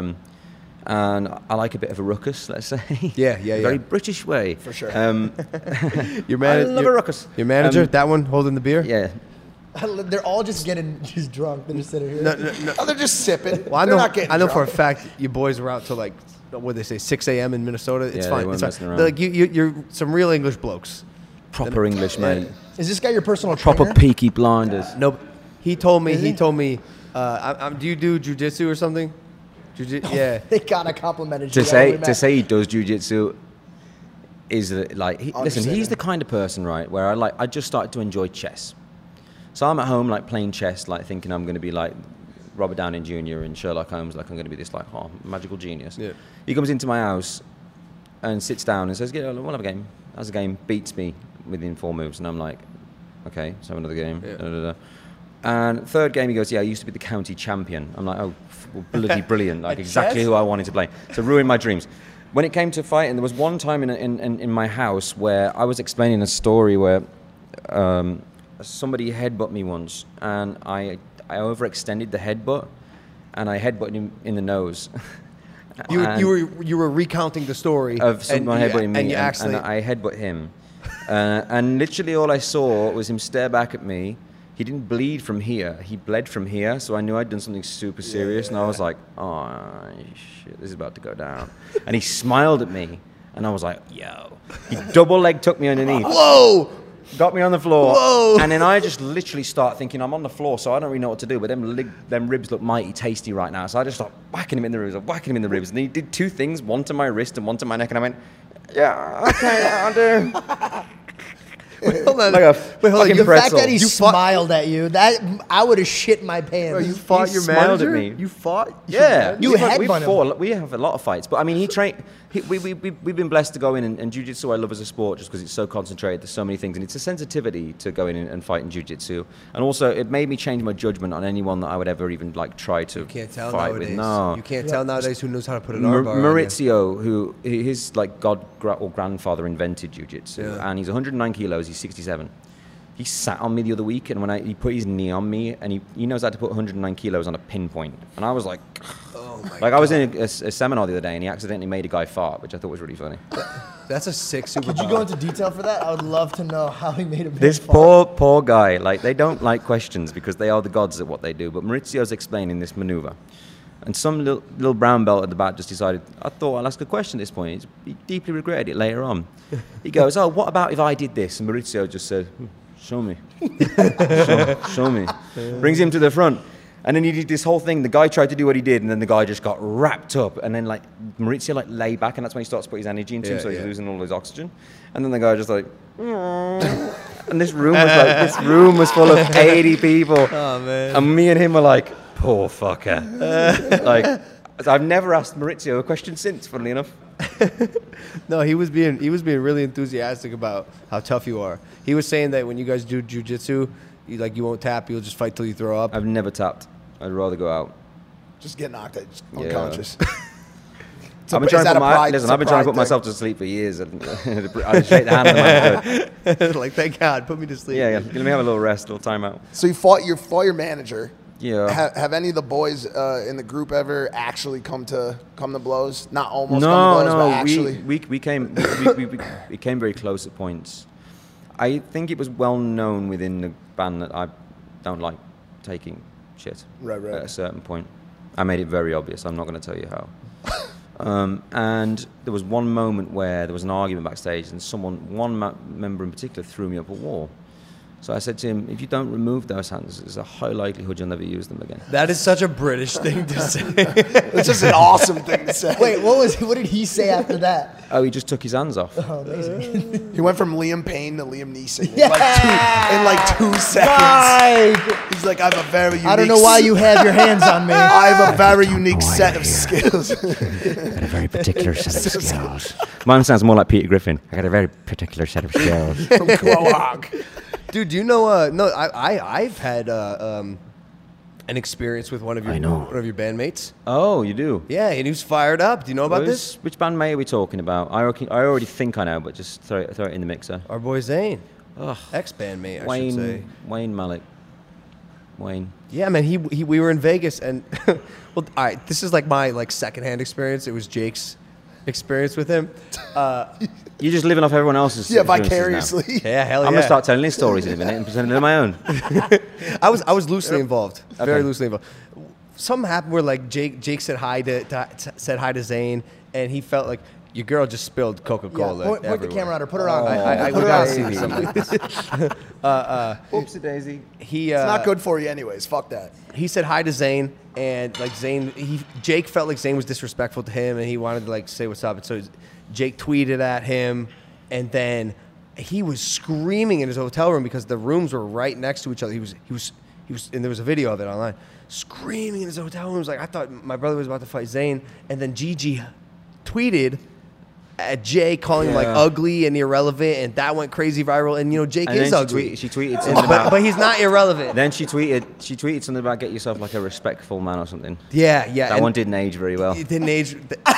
And I like a bit of a ruckus, let's say. Yeah. Very British way. For sure. I love a ruckus. Your manager, that one holding the beer? Yeah. They're all just drunk. They're just sitting here. No. Oh, they're just sipping. Well, They're not getting I know for a drunk. fact you boys were out till like, what they say, 6 a.m. in Minnesota. It's Yeah, fine. they weren't It's fine. messing around. Like you're some real English blokes. Proper English, mate. Is this guy your personal Proper trainer? Peaky Blinders. No, he told me. Is he? Do you do jujitsu or something? Yeah. They kind of complimented you. To say he does jiu-jitsu is like, listen, he's the kind of person, right, where I just started to enjoy chess. So I'm at home like playing chess, like thinking I'm going to be like Robert Downey Jr. and Sherlock Holmes, like I'm going to be this like magical genius. Yeah. He comes into my house and sits down and says, "We'll have a game." Has a game, beats me within 4 moves, and I'm like, "Okay, let's have another game." Yeah. Da, da, da. And third game, he goes, "Yeah, I used to be the county champion." I'm like, "Oh, bloody brilliant! Like exactly who I wanted to play." So ruined my dreams. When it came to fighting, there was one time in my house where I was explaining a story where somebody headbutt me once, and I overextended the headbutt, and I headbutted him in the nose. You were recounting the story of someone headbutting me, and I headbutt him, and literally all I saw was him stare back at me. He didn't bleed from here; he bled from here. So I knew I'd done something super serious, and I was like, "Oh shit, this is about to go down." And he smiled at me, and I was like, "Yo!" He double leg took me underneath. Whoa! Got me on the floor. Whoa! And then I just literally start thinking, I'm on the floor, so I don't really know what to do. But them ribs look mighty tasty right now. So I just start whacking him in the ribs. And he did 2 things, one to my wrist and one to my neck. And I went, "Yeah, okay, I'll do." Hold on. Like a The fucking fact pretzel. that he smiled at you, that I would have shit my pants. Bro, you fought He your smiled at manager? me. You fought? Yeah, You we've headbutt him. we have a lot of fights, but I mean, we've been blessed to go in, and jiu-jitsu I love as a sport just because it's so concentrated. There's so many things, and it's a sensitivity to go in and fight in jiu-jitsu, and also it made me change my judgment on anyone that I would ever even like try to You can't tell fight nowadays. with. No, You can't tell nowadays who knows how to put an armbar on you. Maurizio, who his like grandfather invented jiu-jitsu, and he's 109 kilos. He's 67. He sat on me the other week, and when he put his knee on me, and he knows how to put 109 kilos on a pinpoint. And I was like, oh my God. I was in a seminar the other day, and he accidentally made a guy fart, which I thought was really funny. That's a sick superpower. Could you go into detail for that? I would love to know how he made a big This fart. poor guy, like, they don't like questions because they are the gods at what they do. But Maurizio's explaining this maneuver. And some little brown belt at the back just decided, I thought I'll ask a question at this point. He deeply regretted it later on. He goes, "Oh, what about if I did this?" And Maurizio just said, "Show me." show me. Brings him to the front. And then he did this whole thing. The guy tried to do what he did, and then the guy just got wrapped up. And then, like, Maurizio, like, lay back, and that's when he starts to put his energy into him, so he's losing all his oxygen. And then the guy just, like, and this room was full of 80 people. Oh, man. And me and him were like, poor fucker. Like, I've never asked Maurizio a question since, funnily enough. No, he was being really enthusiastic about how tough you are. He was saying that when you guys do jiu-jitsu, you won't tap, you'll just fight till you throw up. I've never tapped. I'd rather go out. Just get knocked out, just unconscious. I've been is trying to that put a pride- listen, it's a I've been trying to pride put myself to sleep for years. And I shake the hand of the man. like, thank God, put me to sleep. Yeah, let me have a little rest, a little time out. So you fought your manager. Yeah. Have any of the boys in the group ever actually come to blows? Not almost come to blows, but actually. We came very close at points. I think it was well known within the band that I don't like taking shit. Right. At a certain point. I made it very obvious. I'm not going to tell you how. And there was one moment where there was an argument backstage, and one member in particular threw me up a wall. So I said to him, if you don't remove those hands, there's a high likelihood you'll never use them again. That is such a British thing to say. It's just an awesome thing to say. Wait, what did he say after that? Oh, he just took his hands off. Oh, amazing. He went from Liam Payne to Liam Neeson in, Yeah! in like 2 seconds. Right. He's like, I have a very unique... I don't know why you have your hands on me. I have a very unique set of skills. Got a very particular set of skills. Mine sounds more like Peter Griffin. I got a very particular set of skills. From Quahog. Dude, do you know? I've had an experience with one of your bandmates. Oh, you do? Yeah, and he was fired up. Do you know about this? Which bandmate are we talking about? I already think I know, but just throw it in the mixer. Our boy Zane, Ugh. ex-bandmate, I should say. Wayne Malik. Wayne. Yeah, man. We were in Vegas, and well, all right. This is like my secondhand experience. It was Jake's experience with him. You're just living off everyone else's. Yeah, experiences now. vicariously. Yeah, hell yeah. I'm gonna start telling these stories in a minute and pretending they're my own. I was loosely involved, very Okay. loosely involved. Something happened where Jake said hi to Zane, and he felt like your girl just spilled Coca-Cola. Point the everywhere. camera on her. Put her on. We gotta see something like this. Oopsie daisy. It's not good for you anyways. Fuck that. He said hi to Zane, and Jake felt like Zane was disrespectful to him, and he wanted to say what's up. And so Jake tweeted at him, and then he was screaming in his hotel room because the rooms were right next to each other. He was, and there was a video of it online, screaming in his hotel room. He was like, I thought my brother was about to fight Zane, and then Gigi tweeted at Jake, calling him ugly and irrelevant, and that went crazy viral. And Jake And is then ugly. she tweeted something about. but he's not irrelevant. Then she tweeted something about get yourself like a respectful man or something. Yeah. That one didn't age very well. It didn't age.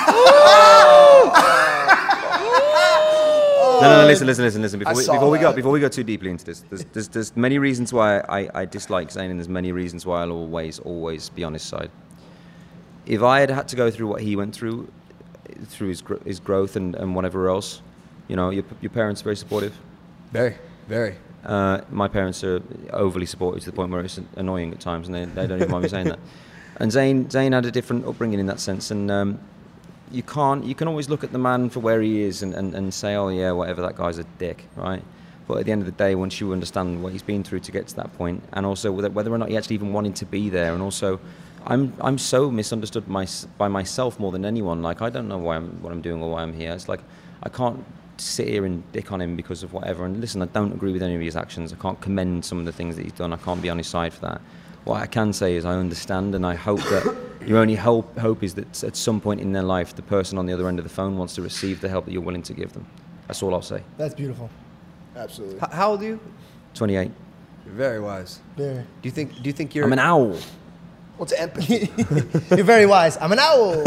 No, listen. Before we go too deeply into this, there's many reasons why I dislike Zane, and there's many reasons why I'll always be on his side. If I had to go through what he went through his growth and whatever else, your parents are very supportive. Very, very. My parents are overly supportive to the point where it's annoying at times, and they don't even mind me saying that. And Zane had a different upbringing in that sense, and you can always look at the man for where he is and say, oh yeah, whatever, that guy's a dick, right? But at the end of the day, once you understand what he's been through to get to that point, and also whether or not he actually even wanted to be there, and also I'm so misunderstood by myself more than anyone. Like, I don't know what I'm doing or why I'm here. It's like I can't sit here and dick on him because of whatever. And listen, I don't agree with any of his actions. I can't commend some of the things that he's done. I can't be on his side for that. What I can say is I understand, and I hope that your only hope is that at some point in their life, the person on the other end of the phone wants to receive the help that you're willing to give them. That's all I'll say. That's beautiful. Absolutely. How old are you? 28. You're very wise. Very. Do you think you're? I'm an owl. What's empathy? You're very wise. I'm an owl.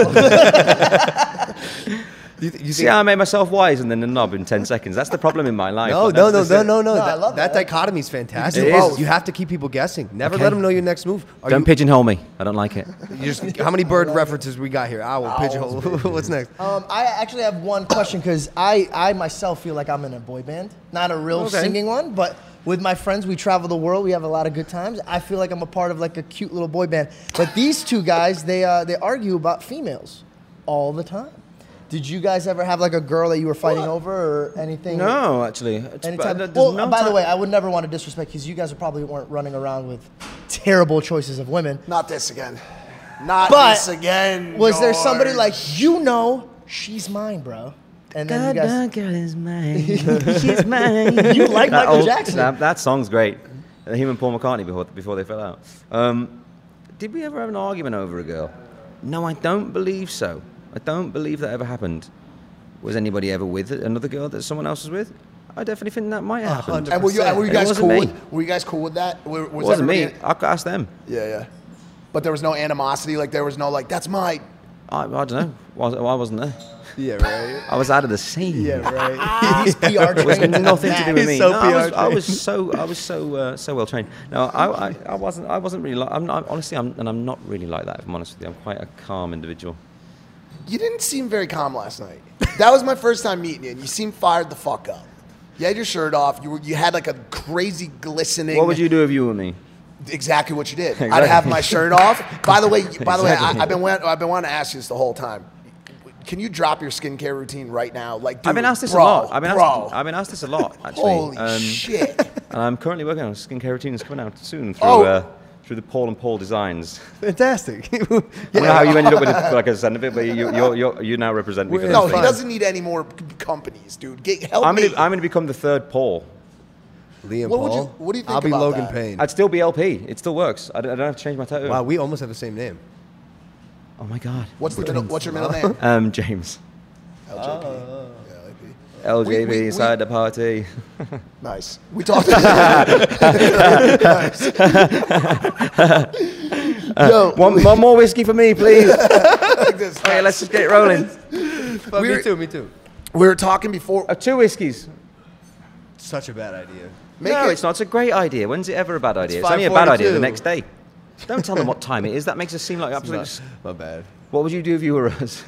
You think See how I made myself wise and then a knob in 10 seconds? That's the problem in my life. No. I love That that. dichotomy is fantastic. It is. You have to keep people guessing. Never Okay. let them know your next move. Don't pigeonhole me. I don't like it. How many bird references we got here? Owl, pigeonhole. What's next? I actually have one question because I myself feel like I'm in a boy band. Not a real singing one, but with my friends, we travel the world. We have a lot of good times. I feel like I'm a part of like a cute little boy band. But these two guys, they argue about females all the time. Did you guys ever have like a girl that you were fighting over or anything? No, actually. Anytime. There's Well, no by the time- way, I would never want to disrespect because you guys probably weren't running around with terrible choices of women. Not this again. Not But this again. Was there somebody George. like, she's mine, bro? And then you guys. girl is mine. She's mine. You like That Michael old- Jackson? That song's great. Him and Paul McCartney before they fell out. Did we ever have an argument over a girl? No, I don't believe so. I don't believe that ever happened. Was anybody ever with another girl that someone else was with? I definitely think that might have happened. And were you It guys wasn't cool? me. Were you guys cool with that? Was It wasn't me. everybody- I could ask them. Yeah. But there was no animosity. Like there was no like that's my I don't know. I wasn't there. Yeah, right. I was out of the scene. Yeah, right. He's PR It was trained. nothing to do with me. He's so No, PR I was so well trained. No, I wasn't really like. I'm not really like that. If I'm honest with you, I'm quite a calm individual. You didn't seem very calm last night. That was my first time meeting you, and you seemed fired the fuck up. You had your shirt off. You had like a crazy glistening. What would you do if you were me? Exactly what you did. Exactly. I'd have my shirt off. By the way, Exactly. I've been wanting to ask you this the whole time. Can you drop your skincare routine right now? Like, dude, I've been asked this bro, a lot. I've been asked this a lot, actually. Holy shit! And I'm currently working on a skincare routine that's coming out soon through the Paul and Paul Designs. Fantastic. I don't know how you ended up with it, like I said, of it, but you now represent me. For No, this he thing. doesn't need any more companies, dude. Help I'm me. going to become the third Paul. Liam What would Paul. you- what do you think I'll be about Logan that? Payne. I'd still be LP. It still works. I don't have to change my tattoo. Wow, we almost have the same name. Oh my God. What's your middle name? James. LJP. LJB inside the party. Nice. We talked. Yo, one more whiskey for me, please. like this. Okay, let's just get it rolling. Me too. We were talking before. 2 whiskeys. Such a bad idea. It's not. It's a great idea. When's it ever a bad idea? It's only a 5:42. bad idea the next day. Don't tell them what time it is. That makes us seem like absolute. My bad. What would you do if you were us?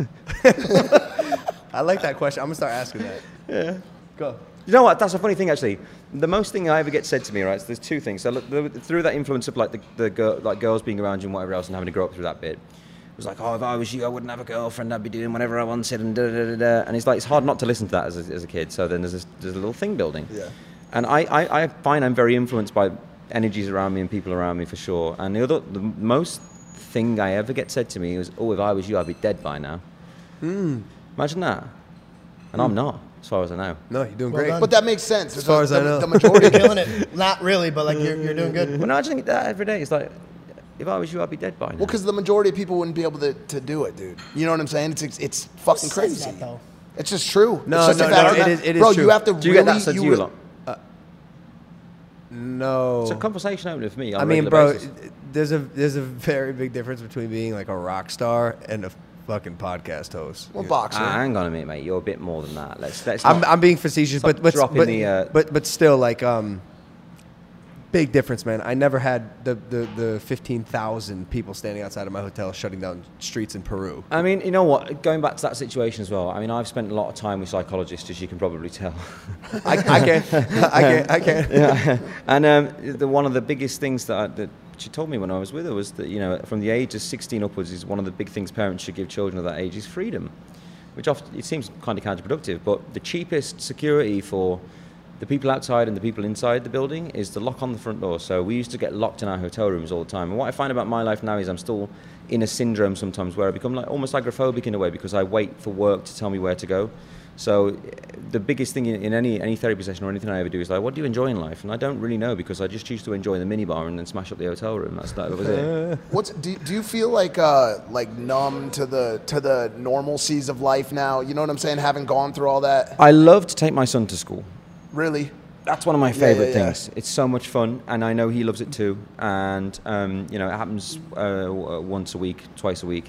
I like that question. I'm gonna start asking that. Yeah. Go. You know what? That's a funny thing, actually. The most thing I ever get said to me, right? So there's 2 things. So through that influence of like the girls being around you and whatever else, and having to grow up through that bit, it was like, oh, if I was you, I wouldn't have a girlfriend. I'd be doing whatever I wanted, and da da da da. And it's like it's hard not to listen to that as a kid. So then there's a little thing building. Yeah. And I find I'm very influenced by energies around me and people around me for sure. And the most thing I ever get said to me was, oh, if I was you, I'd be dead by now. Imagine that. And I'm not, as far as I know. No, you're doing Well great. done. But that makes sense. As far as I know. The majority. You're killing it. Not really, but like you're doing good. Well, no, I just think that every day. It's like, if I was you, I'd be dead by now. Well, because the majority of people wouldn't be able to do it, dude. You know what I'm saying? It's fucking says crazy. that, though? It's just true. No, it's just no, a fact no, of it that. is- it is Bro, true. you have to Do you get that said to you a really. lot? No. It's a conversation opener for me. On I a mean, regular bro, basis. there's a very big difference between being like a rock star and a fucking podcast host. Well, boxer. Hang on a minute, mate. You're a bit more than that. Let's I'm being facetious, Stop but dropping the, but still, like, big difference, man. I never had the 15,000 people standing outside of my hotel shutting down streets in Peru. I mean, you know what? Going back to that situation as well. I mean, I've spent a lot of time with psychologists, as you can probably tell. I can. Yeah. And one of the biggest things that she told me when I was with her was that, you know, from the age of 16 upwards is one of the big things parents should give children of that age is freedom, which often it seems kind of counterproductive. But the cheapest security for the people outside and the people inside the building is the lock on the front door. So we used to get locked in our hotel rooms all the time. And what I find about my life now is I'm still in a syndrome sometimes where I become like almost agoraphobic in a way because I wait for work to tell me where to go. So the biggest thing in any therapy session or anything I ever do is like, what do you enjoy in life? And I don't really know because I just choose to enjoy the minibar and then smash up the hotel room. That was it. Do you feel like numb to the normalcies of life now? You know what I'm saying? Having gone through all that. I love to take my son to school. Really? That's one of my favorite yeah. things. It's so much fun, and I know he loves it too. And you know, it happens once a week, twice a week.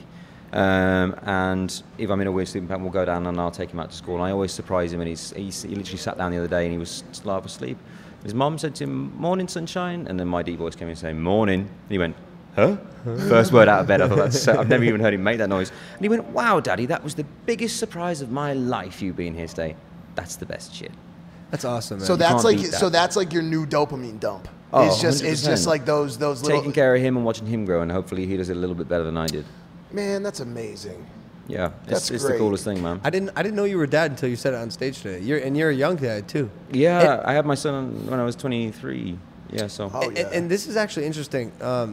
And if I'm in a weird sleeping pattern, we'll go down and I'll take him out to school. And I always surprise him, and he literally sat down the other day and he was still half asleep. His mum said to him, "Morning, sunshine," and then my deep voice came in saying, "Morning." And he went, "Huh?" First word out of bed. I thought that's I've never even heard him make that noise. And he went, "Wow, Daddy, that was the biggest surprise of my life. You being here today. That's the best shit." That's awesome, man. So that's like beat that. that's like your new dopamine dump. Oh, it's just 100%. like those little. Taking care of him and watching him grow, and hopefully he does it a little bit better than I did. Man, that's amazing. Yeah, That's it's great. the coolest thing, man. I didn't know you were a dad until you said it on stage today. You're a young dad too. Yeah, I had my son when I was 23. Yeah, so. Oh, yeah. And this is actually interesting.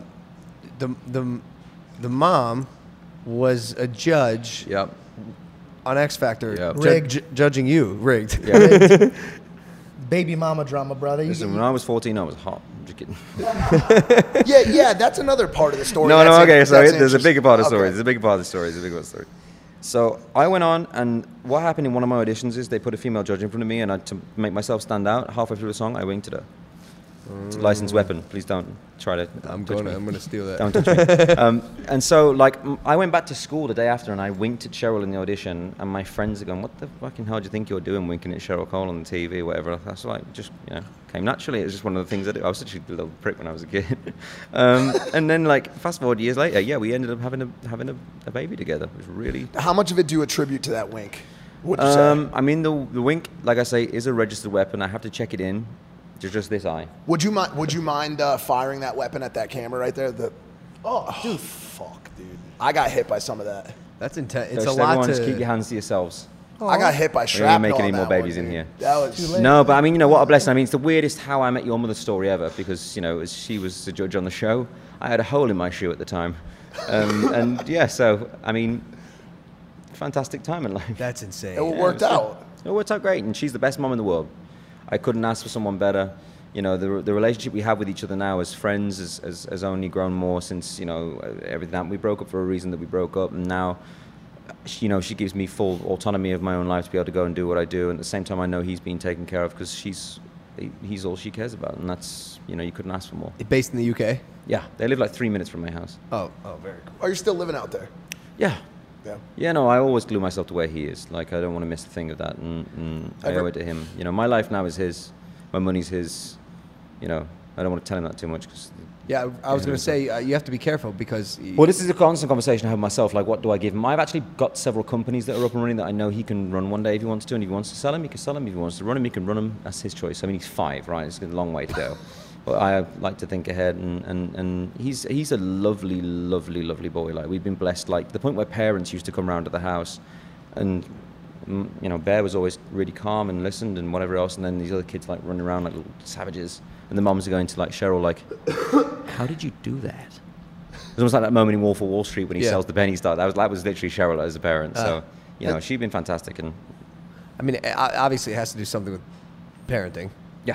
The mom was a judge. Yep. On X Factor. Yep. Rigged. Judging you. Rigged. Yeah. Rigged. Baby mama drama, brother. Listen, when I was 14, I was hot. I'm just kidding. Yeah, that's another part of the story. No, okay, so that's there's a bigger part of the story. Okay. There's a bigger part of the story. There's a bigger part of the story. So I went on, and what happened in one of my auditions is they put a female judge in front of me, and to make myself stand out, halfway through the song, I winked at her. It's a licensed weapon. Please don't try to. I'm gonna steal that. Don't touch me. And so, like, I went back to school the day after, and I winked at Cheryl in the audition, and my friends are going, "What the fucking hell do you think you're doing, winking at Cheryl Cole on the TV, or whatever?" That's like, just came naturally. It was just one of the things I did. I was such a little prick when I was a kid. And then, like, fast forward years later, we ended up having a baby together. It was really. How much of it do you attribute to that wink? What'd you say? I mean, the wink, like I say, is a registered weapon. I have to check it in. Just this eye. Would you mind firing that weapon at that camera right there? Dude, fuck, dude. I got hit by some of that. That's intense. It's So a lot everyone to. just keep your hands to yourselves. I got hit by We're shrapnel. not making any on more that babies one, in dude. here. That was No, but I mean, what a blessing. I mean, it's the weirdest How I Met Your Mother story ever because, as she was the judge on the show, I had a hole in my shoe at the time. And yeah, so, I mean, fantastic time in life. That's insane. It worked out. It worked out great, and she's the best mom in the world. I couldn't ask for someone better. The relationship we have with each other now as friends has only grown more since, everything happened. We broke up for a reason that we broke up, and now, she gives me full autonomy of my own life to be able to go and do what I do, and at the same time I know he's being taken care of because he's all she cares about, and that's, you couldn't ask for more. Based in the UK? Yeah, they live like 3 minutes from my house. Oh, very cool. Are you still living out there? Yeah. Yeah. Yeah, no, I always glue myself to where he is. Like, I don't want to miss a thing of that, and I owe it to him. My life now is his, my money's his. I don't want to tell him that too much. Yeah, I was going to say, you have to be careful because... Well, this is a constant conversation I have with myself, like, what do I give him? I've actually got several companies that are up and running that I know he can run one day if he wants to, and if he wants to sell them, he can sell them. If he wants to run them, he can run them. That's his choice. I mean, he's 5, right? It's a long way to go. But I like to think ahead, and he's a lovely, lovely, lovely boy. Like, we've been blessed, like, the point where parents used to come round to the house, and... Bear was always really calm and listened and whatever else, and then these other kids like running around like little savages, and the mums are going to like Cheryl like, how did you do that? It's almost like that moment in Wolf of Wall Street when he sells the penny stock. That was literally Cheryl as a parent. So she's been fantastic, and I mean, obviously it has to do something with parenting. Yeah,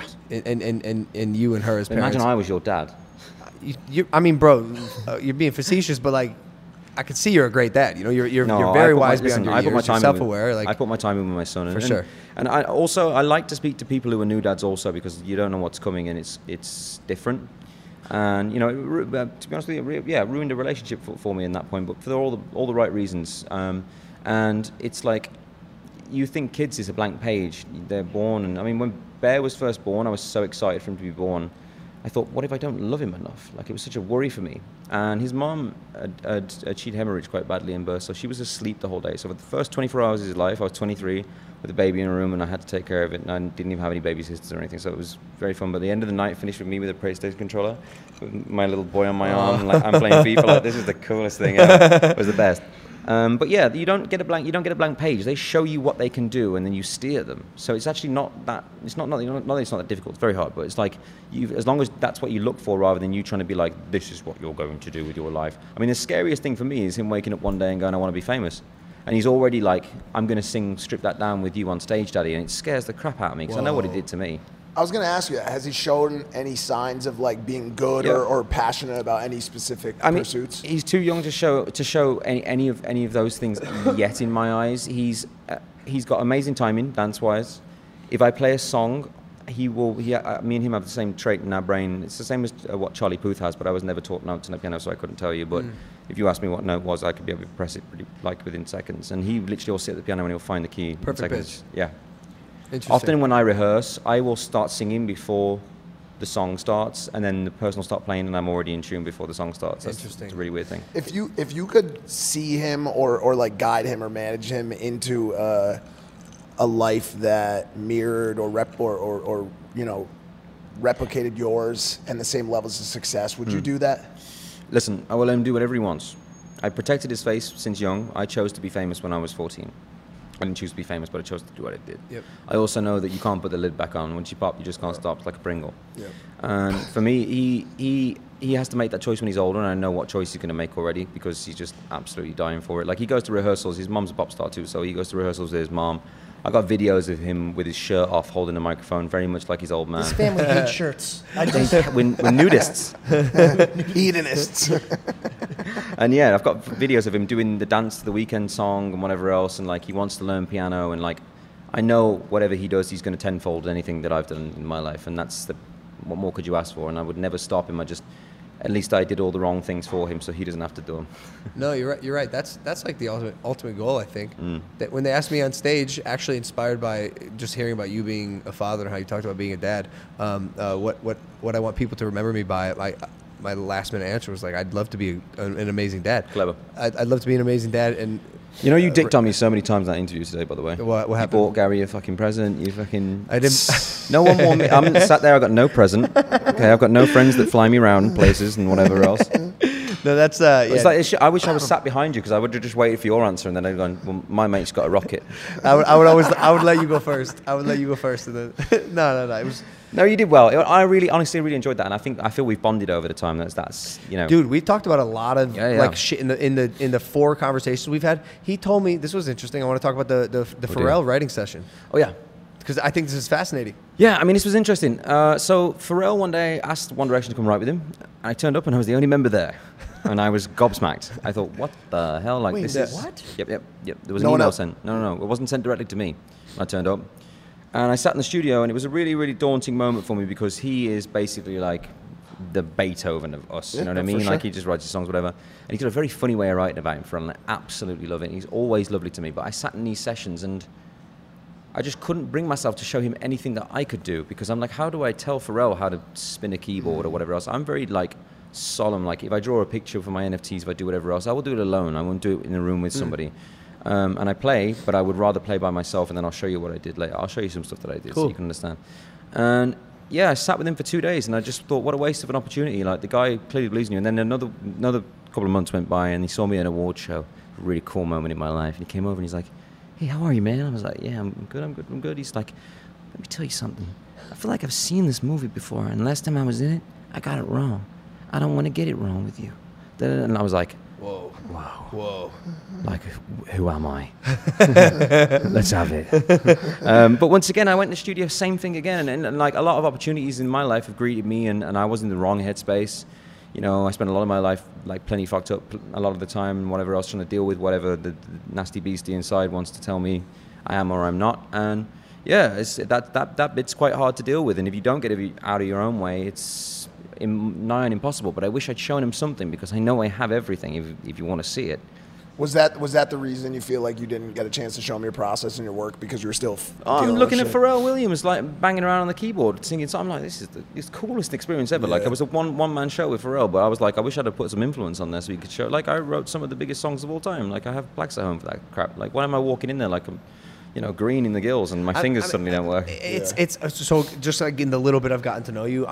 and you and her as parents. Imagine I was your dad. I mean, bro, you're being facetious, but like. I can see you're a great dad. You're very wise beyond your years. You're self-aware. I put my time in with my son. For sure. And I like to speak to people who are new dads also because you don't know what's coming and it's different. And to be honest with you, ruined a relationship for me in that point, but for all the right reasons. And it's like you think kids is a blank page. They're born, and I mean when Bear was first born, I was so excited for him to be born. I thought, what if I don't love him enough? Like, it was such a worry for me. And his mom had achieved hemorrhage quite badly in birth, so she was asleep the whole day. So for the first 24 hours of his life, I was 23 with a baby in a room, and I had to take care of it, and I didn't even have any baby sisters or anything, so it was very fun. But the end of the night finished with me with a PlayStation controller, with my little boy on my arm, and, like, I'm playing FIFA. Like, this is the coolest thing ever. It was the best. But yeah, you don't get a blank page. They show you what they can do, and then you steer them. So it's actually not that. It's not that it's not that difficult. It's very hard, but it's like as long as that's what you look for, rather than you trying to be like, this is what you're going to do with your life. I mean, the scariest thing for me is him waking up one day and going, I want to be famous, and he's already like, I'm going to sing "Strip That Down" with you on stage, Daddy, and it scares the crap out of me because I know what he did to me. I was going to ask you, has he shown any signs of like being good or passionate about any specific pursuits? He's too young to show any of those things yet. In my eyes, he's got amazing timing dance wise. If I play a song, me and him have the same trait in our brain. It's the same as what Charlie Puth has, but I was never taught notes on a piano, so I couldn't tell you. But if you asked me what note was, I could be able to press it pretty like within seconds. And he literally will sit at the piano and he'll find the key. Perfect in seconds. pitch. Yeah. Interesting. Often when I rehearse, I will start singing before the song starts, and then the person will start playing, and I'm already in tune before the song starts. It's a really weird thing. If you could see him or like guide him or manage him into a life that mirrored or replicated yours and the same levels of success, would you do that? Listen, I will let him do whatever he wants. I protected his face since young. I chose to be famous when I was 14. I didn't choose to be famous, but I chose to do what I did. Yep. I also know that you can't put the lid back on. Once you pop, you just can't stop. It's like a Pringle. Yep. And for me, he has to make that choice when he's older, and I know what choice he's going to make already because he's just absolutely dying for it. Like, he goes to rehearsals. His mom's a pop star too, so he goes to rehearsals with his mom. I got videos of him with his shirt off, holding a microphone, very much like his old man. His family hates shirts. We're nudists. Hedonists. And yeah, I've got videos of him doing the Dance to the Weekend song and whatever else, and like he wants to learn piano, and like I know whatever he does, he's going to tenfold anything that I've done in my life, and that's what more could you ask for? And I would never stop him. At least I did all the wrong things for him, so he doesn't have to do them. No, you're right. You're right. That's like the ultimate goal, I think. That when they asked me on stage, actually inspired by just hearing about you being a father and how you talked about being a dad. What I want people to remember me by, my last minute answer was like, I'd love to be an amazing dad. Clever. I'd love to be an amazing dad. And you know, you dicked on me so many times in that interview today, by the way. What happened? You bought Gary a fucking present. You fucking... I didn't... No one warned me. I'm sat there, I've got no present. Okay, I've got no friends that fly me around places and whatever else. No, that's... It's like, I wish I was sat behind you, because I would have just waited for your answer, and then I'd gone, well, my mate's got a rocket. I would let you go first. I would let you go first. And then, no. It was... No, you did well. I honestly really enjoyed that, and I feel we've bonded over the time. That's you know. Dude, we've talked about a lot of like shit in the 4 conversations we've had. He told me this was interesting. I want to talk about the Pharrell writing session. Oh yeah, because I think this is fascinating. Yeah, I mean this was interesting. So Pharrell one day asked One Direction to come write with him. I turned up and I was the only member there, and I was gobsmacked. I thought, what the hell? Like, wait, this is what? Yep. There was an email sent. No, it wasn't sent directly to me. I turned up. And I sat in the studio, and it was a really, really daunting moment for me, because he is basically like the Beethoven of us. You know what I mean? Sure. Like, he just writes his songs, whatever. And he's got a very funny way of writing about him, and I absolutely love it. He's always lovely to me. But I sat in these sessions, and I just couldn't bring myself to show him anything that I could do, because I'm like, how do I tell Pharrell how to spin a keyboard or whatever else? I'm very like solemn. Like, if I draw a picture for my NFTs, if I do whatever else, I will do it alone. I won't do it in a room with somebody. And I play, but I would rather play by myself, and then I'll show you what I did later. I'll show you some stuff that I did so you can understand. And yeah, I sat with him for 2 days, and I just thought, what a waste of an opportunity. Like, the guy clearly believes in you. And then another couple of months went by, and he saw me at an award show, a really cool moment in my life. And he came over and he's like, hey, how are you, man? I was like, yeah, I'm good. He's like, let me tell you something. I feel like I've seen this movie before, and last time I was in it, I got it wrong. I don't want to get it wrong with you. And I was like, whoa. Wow. Like, who am I? Let's have it. But once again, I went in the studio, same thing again. And like, a lot of opportunities in my life have greeted me, and I was in the wrong headspace. You know, I spent a lot of my life like plenty fucked up a lot of the time, and whatever else, trying to deal with whatever the nasty beastie inside wants to tell me I am or I'm not. And yeah, that bit's quite hard to deal with. And if you don't get it out of your own way, it's nigh on impossible. But I wish I'd shown him something, because I know I have everything if you want to see it. Was that the reason you feel like you didn't get a chance to show him your process and your work, because you were still I'm looking at Pharrell Williams like banging around on the keyboard singing songs. I'm like, this is the coolest experience ever. Like, it was a one-man show with Pharrell, but I was like, I wish I'd have put some influence on there so he could show. Like, I wrote some of the biggest songs of all time. Like, I have plaques at home for that crap. Like, why am I walking in there like I'm, you know, green in the gills, and my fingers suddenly don't work? It's so, just like in the little bit I've gotten to know you,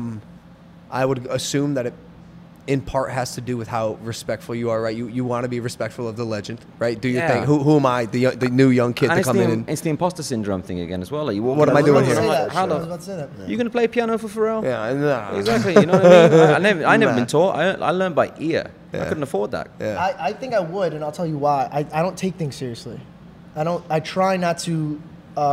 I would assume that it in part has to do with how respectful you are, right? You want to be respectful of the legend, right? Do your thing. Who am I, the new young kid to come in? And it's the imposter syndrome thing again as well. Like, what am I doing here? You're going to play piano for Pharrell? Yeah, no. Exactly. You know what I mean? I never been taught. I learned by ear. I couldn't afford that. Yeah. I think I would, and I'll tell you why. I don't take things seriously. I try not to.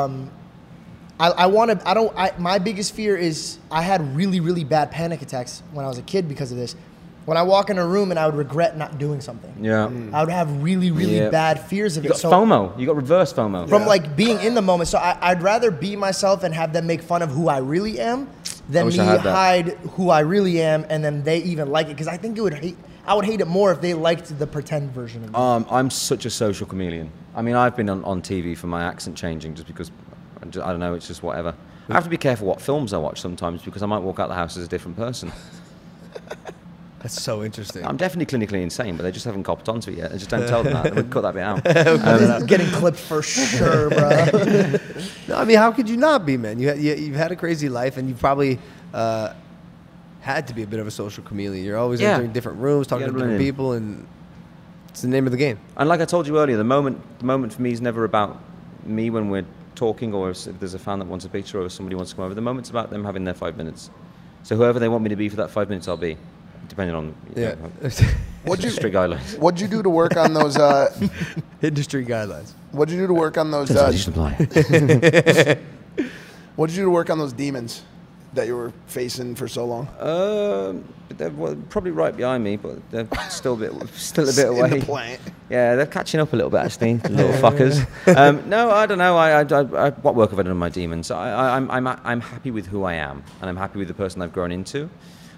My biggest fear is I had really, really bad panic attacks when I was a kid because of this. When I walk in a room and I would regret not doing something. Yeah. I would have really, really bad fears of it. You got FOMO. You got reverse FOMO. From like being in the moment. So I'd rather be myself and have them make fun of who I really am than me hide who I really am, and then they even like it. Because I think I would hate it more if they liked the pretend version of me. I'm such a social chameleon. I mean, I've been on TV for my accent changing just because, I don't know, it's just whatever. I have to be careful what films I watch sometimes, because I might walk out the house as a different person. That's so interesting. I'm definitely clinically insane, but they just haven't copped onto it yet. I just don't tell them that. We'll cut that bit out. Getting clipped for sure, bro. No, I mean, how could you not be, man? You've had a crazy life, and you've probably had to be a bit of a social chameleon. You're always entering different rooms, talking to different people, and it's the name of the game. And like I told you earlier, the moment for me is never about me when we're talking, or if there's a fan that wants a picture or somebody wants to come over. The moment's about them having their 5 minutes. So whoever they want me to be for that 5 minutes, I'll be. Depending on industry guidelines. What'd you do to work on those industry guidelines? What'd you do to work on those? What'd you do to work on those demons? that you were facing for so long? They're probably right behind me, but they're still a bit away. In the plant. Yeah, they're catching up a little bit, actually, the little fuckers. No, I don't know. What work have I done on my demons? I'm happy with who I am, and I'm happy with the person I've grown into.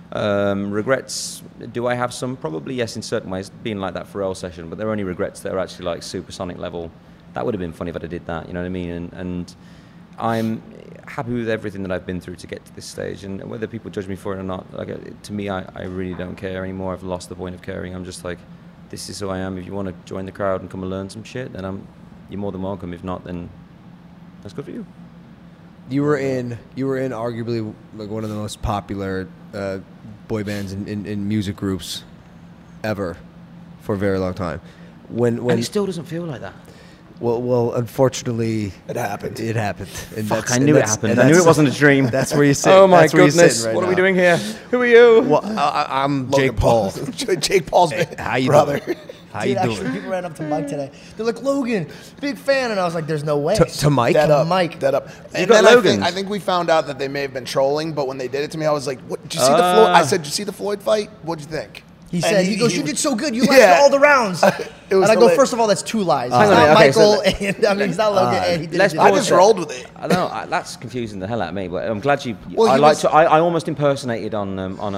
Regrets, do I have some? Probably yes, in certain ways, being like that Pharrell session, but they're only regrets that are actually like supersonic level. That would have been funny if I did that, you know what I mean? And I'm happy with everything that I've been through to get to this stage, and whether people judge me for it or not, like to me, I really don't care anymore. I've lost the point of caring. I'm just like, this is who I am. If you want to join the crowd and come and learn some shit, then you're more than welcome. If not, then that's good for you. You were in arguably like one of the most popular boy bands in music groups ever for a very long time. When and it still doesn't feel like that. Well, unfortunately, it happened. It happened. And Fuck, I knew it happened. I knew it wasn't a dream. That's where you sit. Oh my that's where goodness! Right what now. are we doing here? Who are you? Well, I'm Jake Paul. Jake Paul's how you brother. doing? How Dude, you actually, doing? people ran up to Mike today. They're like, Logan, big fan. And I was like, there's no way. To Mike? Mike. That up. And got then I think we found out that they may have been trolling, but when they did it to me, I was like, "What? Did you see the Floyd?" I said, "Did you see the Floyd fight? What'd you think?" He said, he goes, you did so good. You lasted all the rounds. And I go, first of all, that's 2 lies. It's not Michael, and I mean, it's not Logan, and he did it. I just rolled with it. I don't know. That's confusing the hell out of me. But I'm glad you. Well, I almost impersonated on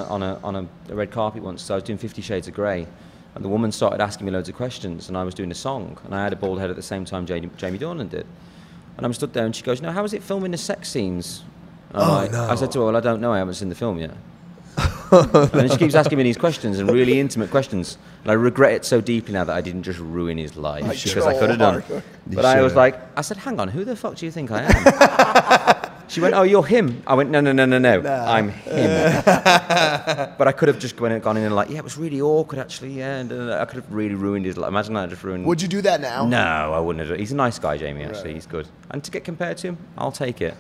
a red carpet once. So I was doing 50 Shades of Grey, and the woman started asking me loads of questions, and I was doing a song, and I had a bald head at the same time Jamie Dornan did, and I'm stood there, and she goes, "How is it filming the sex scenes?" And I said to her, "Well, I don't know. I haven't seen the film yet." And she keeps asking me these questions, and really intimate questions, and I regret it so deeply now that I didn't just ruin his life, because I could have done. But I was like, I said, "Hang on, who the fuck do you think I am?" She went, "Oh, you're him." I went, No, I'm him. But I could have just gone in and like, yeah, it was really awkward actually, yeah, and I could have really ruined his life. Imagine I just ruined. Would you do that now? No, I wouldn't have. He's a nice guy, Jamie. Actually, he's good. And to get compared to him, I'll take it.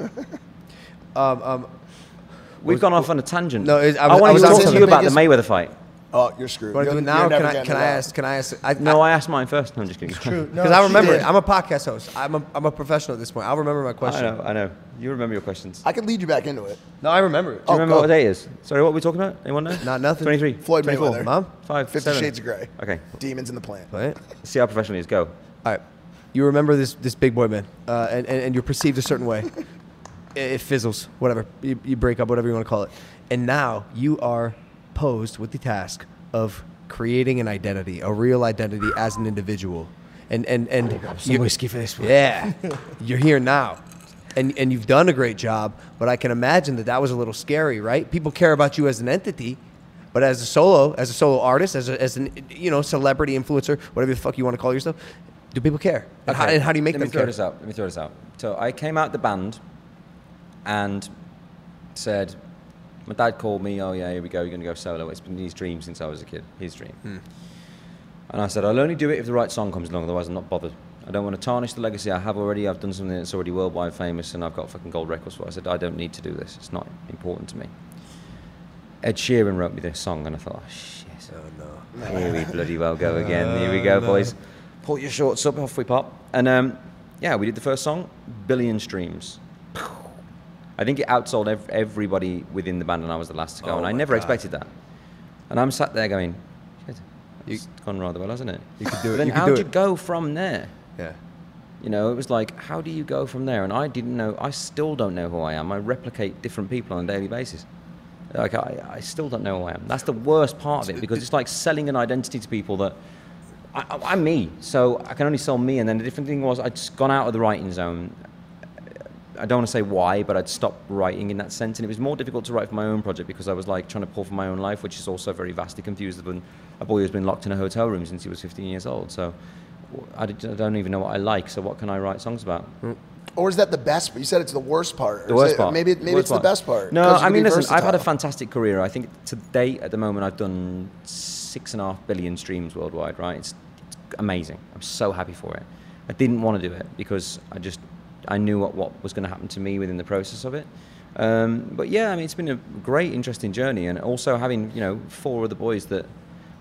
We've gone off on a tangent. No, I want to talk to you about the Mayweather fight. Oh, you're screwed. Want to do it now? Can I ask? I asked mine first. No, I'm just kidding. True. Because I remember it. I'm a podcast host. I'm a professional at this point. I'll remember my question. I know. You remember your questions. I can lead you back into it. No, I remember it. Do you remember what day it is? Sorry, what were we talking about? Anyone know? Not nothing. 23. Floyd 24. Mayweather. Mom? 5, 50 7. Shades of Grey. Okay. Demons in the plant. Right. See how professional he is. Go. All right. You remember this big boy man, and you're perceived a certain way. It fizzles, whatever. You break up, whatever you want to call it. And now you are posed with the task of creating an identity, a real identity as an individual. And Some whiskey for this one. Yeah. You're here now. And you've done a great job, but I can imagine that was a little scary, right? People care about you as an entity, but as a solo artist, as an celebrity influencer, whatever the fuck you want to call yourself, do people care? Okay. And how do you make them care? Let me throw this out. So I came out the band and said, my dad called me, "Oh yeah, here we go, you're going to go solo." It's been his dream since I was a kid, his dream. And I said, I'll only do it if the right song comes along, otherwise I'm not bothered. I don't want to tarnish the legacy I have already. I've done something that's already worldwide famous and I've got fucking gold records for it. I said, I don't need to do this. It's not important to me. Ed Sheeran wrote me this song and I thought, oh shit. Oh no. Here we bloody well go again. Here we go, boys. Pull your shorts up, off we pop. And yeah, we did the first song, billion streams. I think it outsold everybody within the band and I was the last to go. And I never expected that. And I'm sat there going, shit, it's gone rather well, hasn't it? You could do it. Then how'd you go from there? Yeah. You know, it was like, how do you go from there? And I didn't know, I still don't know who I am. I replicate different people on a daily basis. Like, I still don't know who I am. That's the worst part of it because it's like selling an identity to people that, I'm me, so I can only sell me. And then the different thing was I'd just gone out of the writing zone. I don't want to say why, but I'd stopped writing in that sense. And it was more difficult to write for my own project because I was like trying to pull from my own life, which is also very vastly confused with a boy who's been locked in a hotel room since he was 15 years old. So I don't even know what I like. So what can I write songs about? Or is that the best? You said it's the worst part. The worst part. Maybe it's the best part. No, I mean, listen, I've had a fantastic career. I think to date, at the moment, I've done 6.5 billion streams worldwide, right? It's amazing. I'm so happy for it. I didn't want to do it because I knew what was going to happen to me within the process of it. But yeah, I mean, it's been a great, interesting journey. And also having, 4 other boys that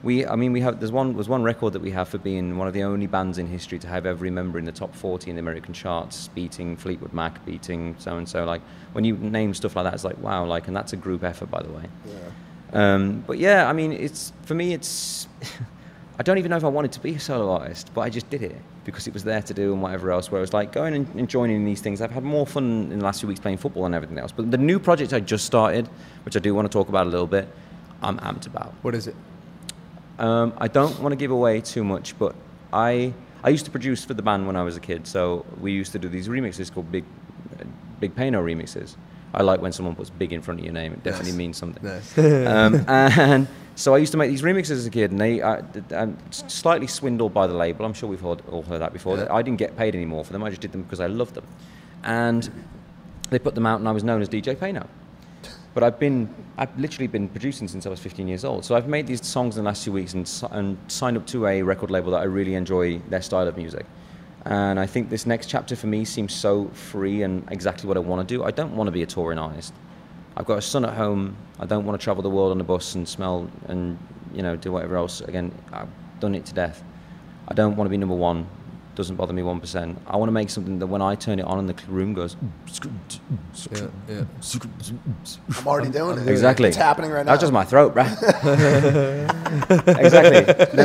We have. There's one record that we have for being one of the only bands in history to have every member in the top 40 in the American charts, beating Fleetwood Mac, beating so and so. Like when you name stuff like that, it's like wow. Like, and that's a group effort, by the way. Yeah. But yeah, I mean, it's for me. It's I don't even know if I wanted to be a solo artist, but I just did it because it was there to do and whatever else. Where I was like going and joining these things. I've had more fun in the last few weeks playing football and everything else. But the new project I just started, which I do want to talk about a little bit, I'm amped about. What is it? I don't want to give away too much, but I used to produce for the band when I was a kid. So we used to do these remixes called Big Payno remixes. I like when someone puts big in front of your name. It definitely means something. Nice. And so I used to make these remixes as a kid, and I'm slightly swindled by the label. I'm sure we've all heard that before. Yeah. I didn't get paid anymore for them. I just did them because I loved them. And they put them out, and I was known as DJ Payno. But I've literally been producing since I was 15 years old. So I've made these songs in the last 2 weeks and signed up to a record label that I really enjoy their style of music. And I think this next chapter for me seems so free and exactly what I want to do. I don't want to be a touring artist. I've got a son at home. I don't want to travel the world on a bus and smell and, do whatever else. Again, I've done it to death. I don't want to be number one. Doesn't bother me 1%. I want to make something that when I turn it on and the room goes... Yeah. I'm already doing it. Exactly. It's happening right now. That's just my throat, bruh. Exactly. Then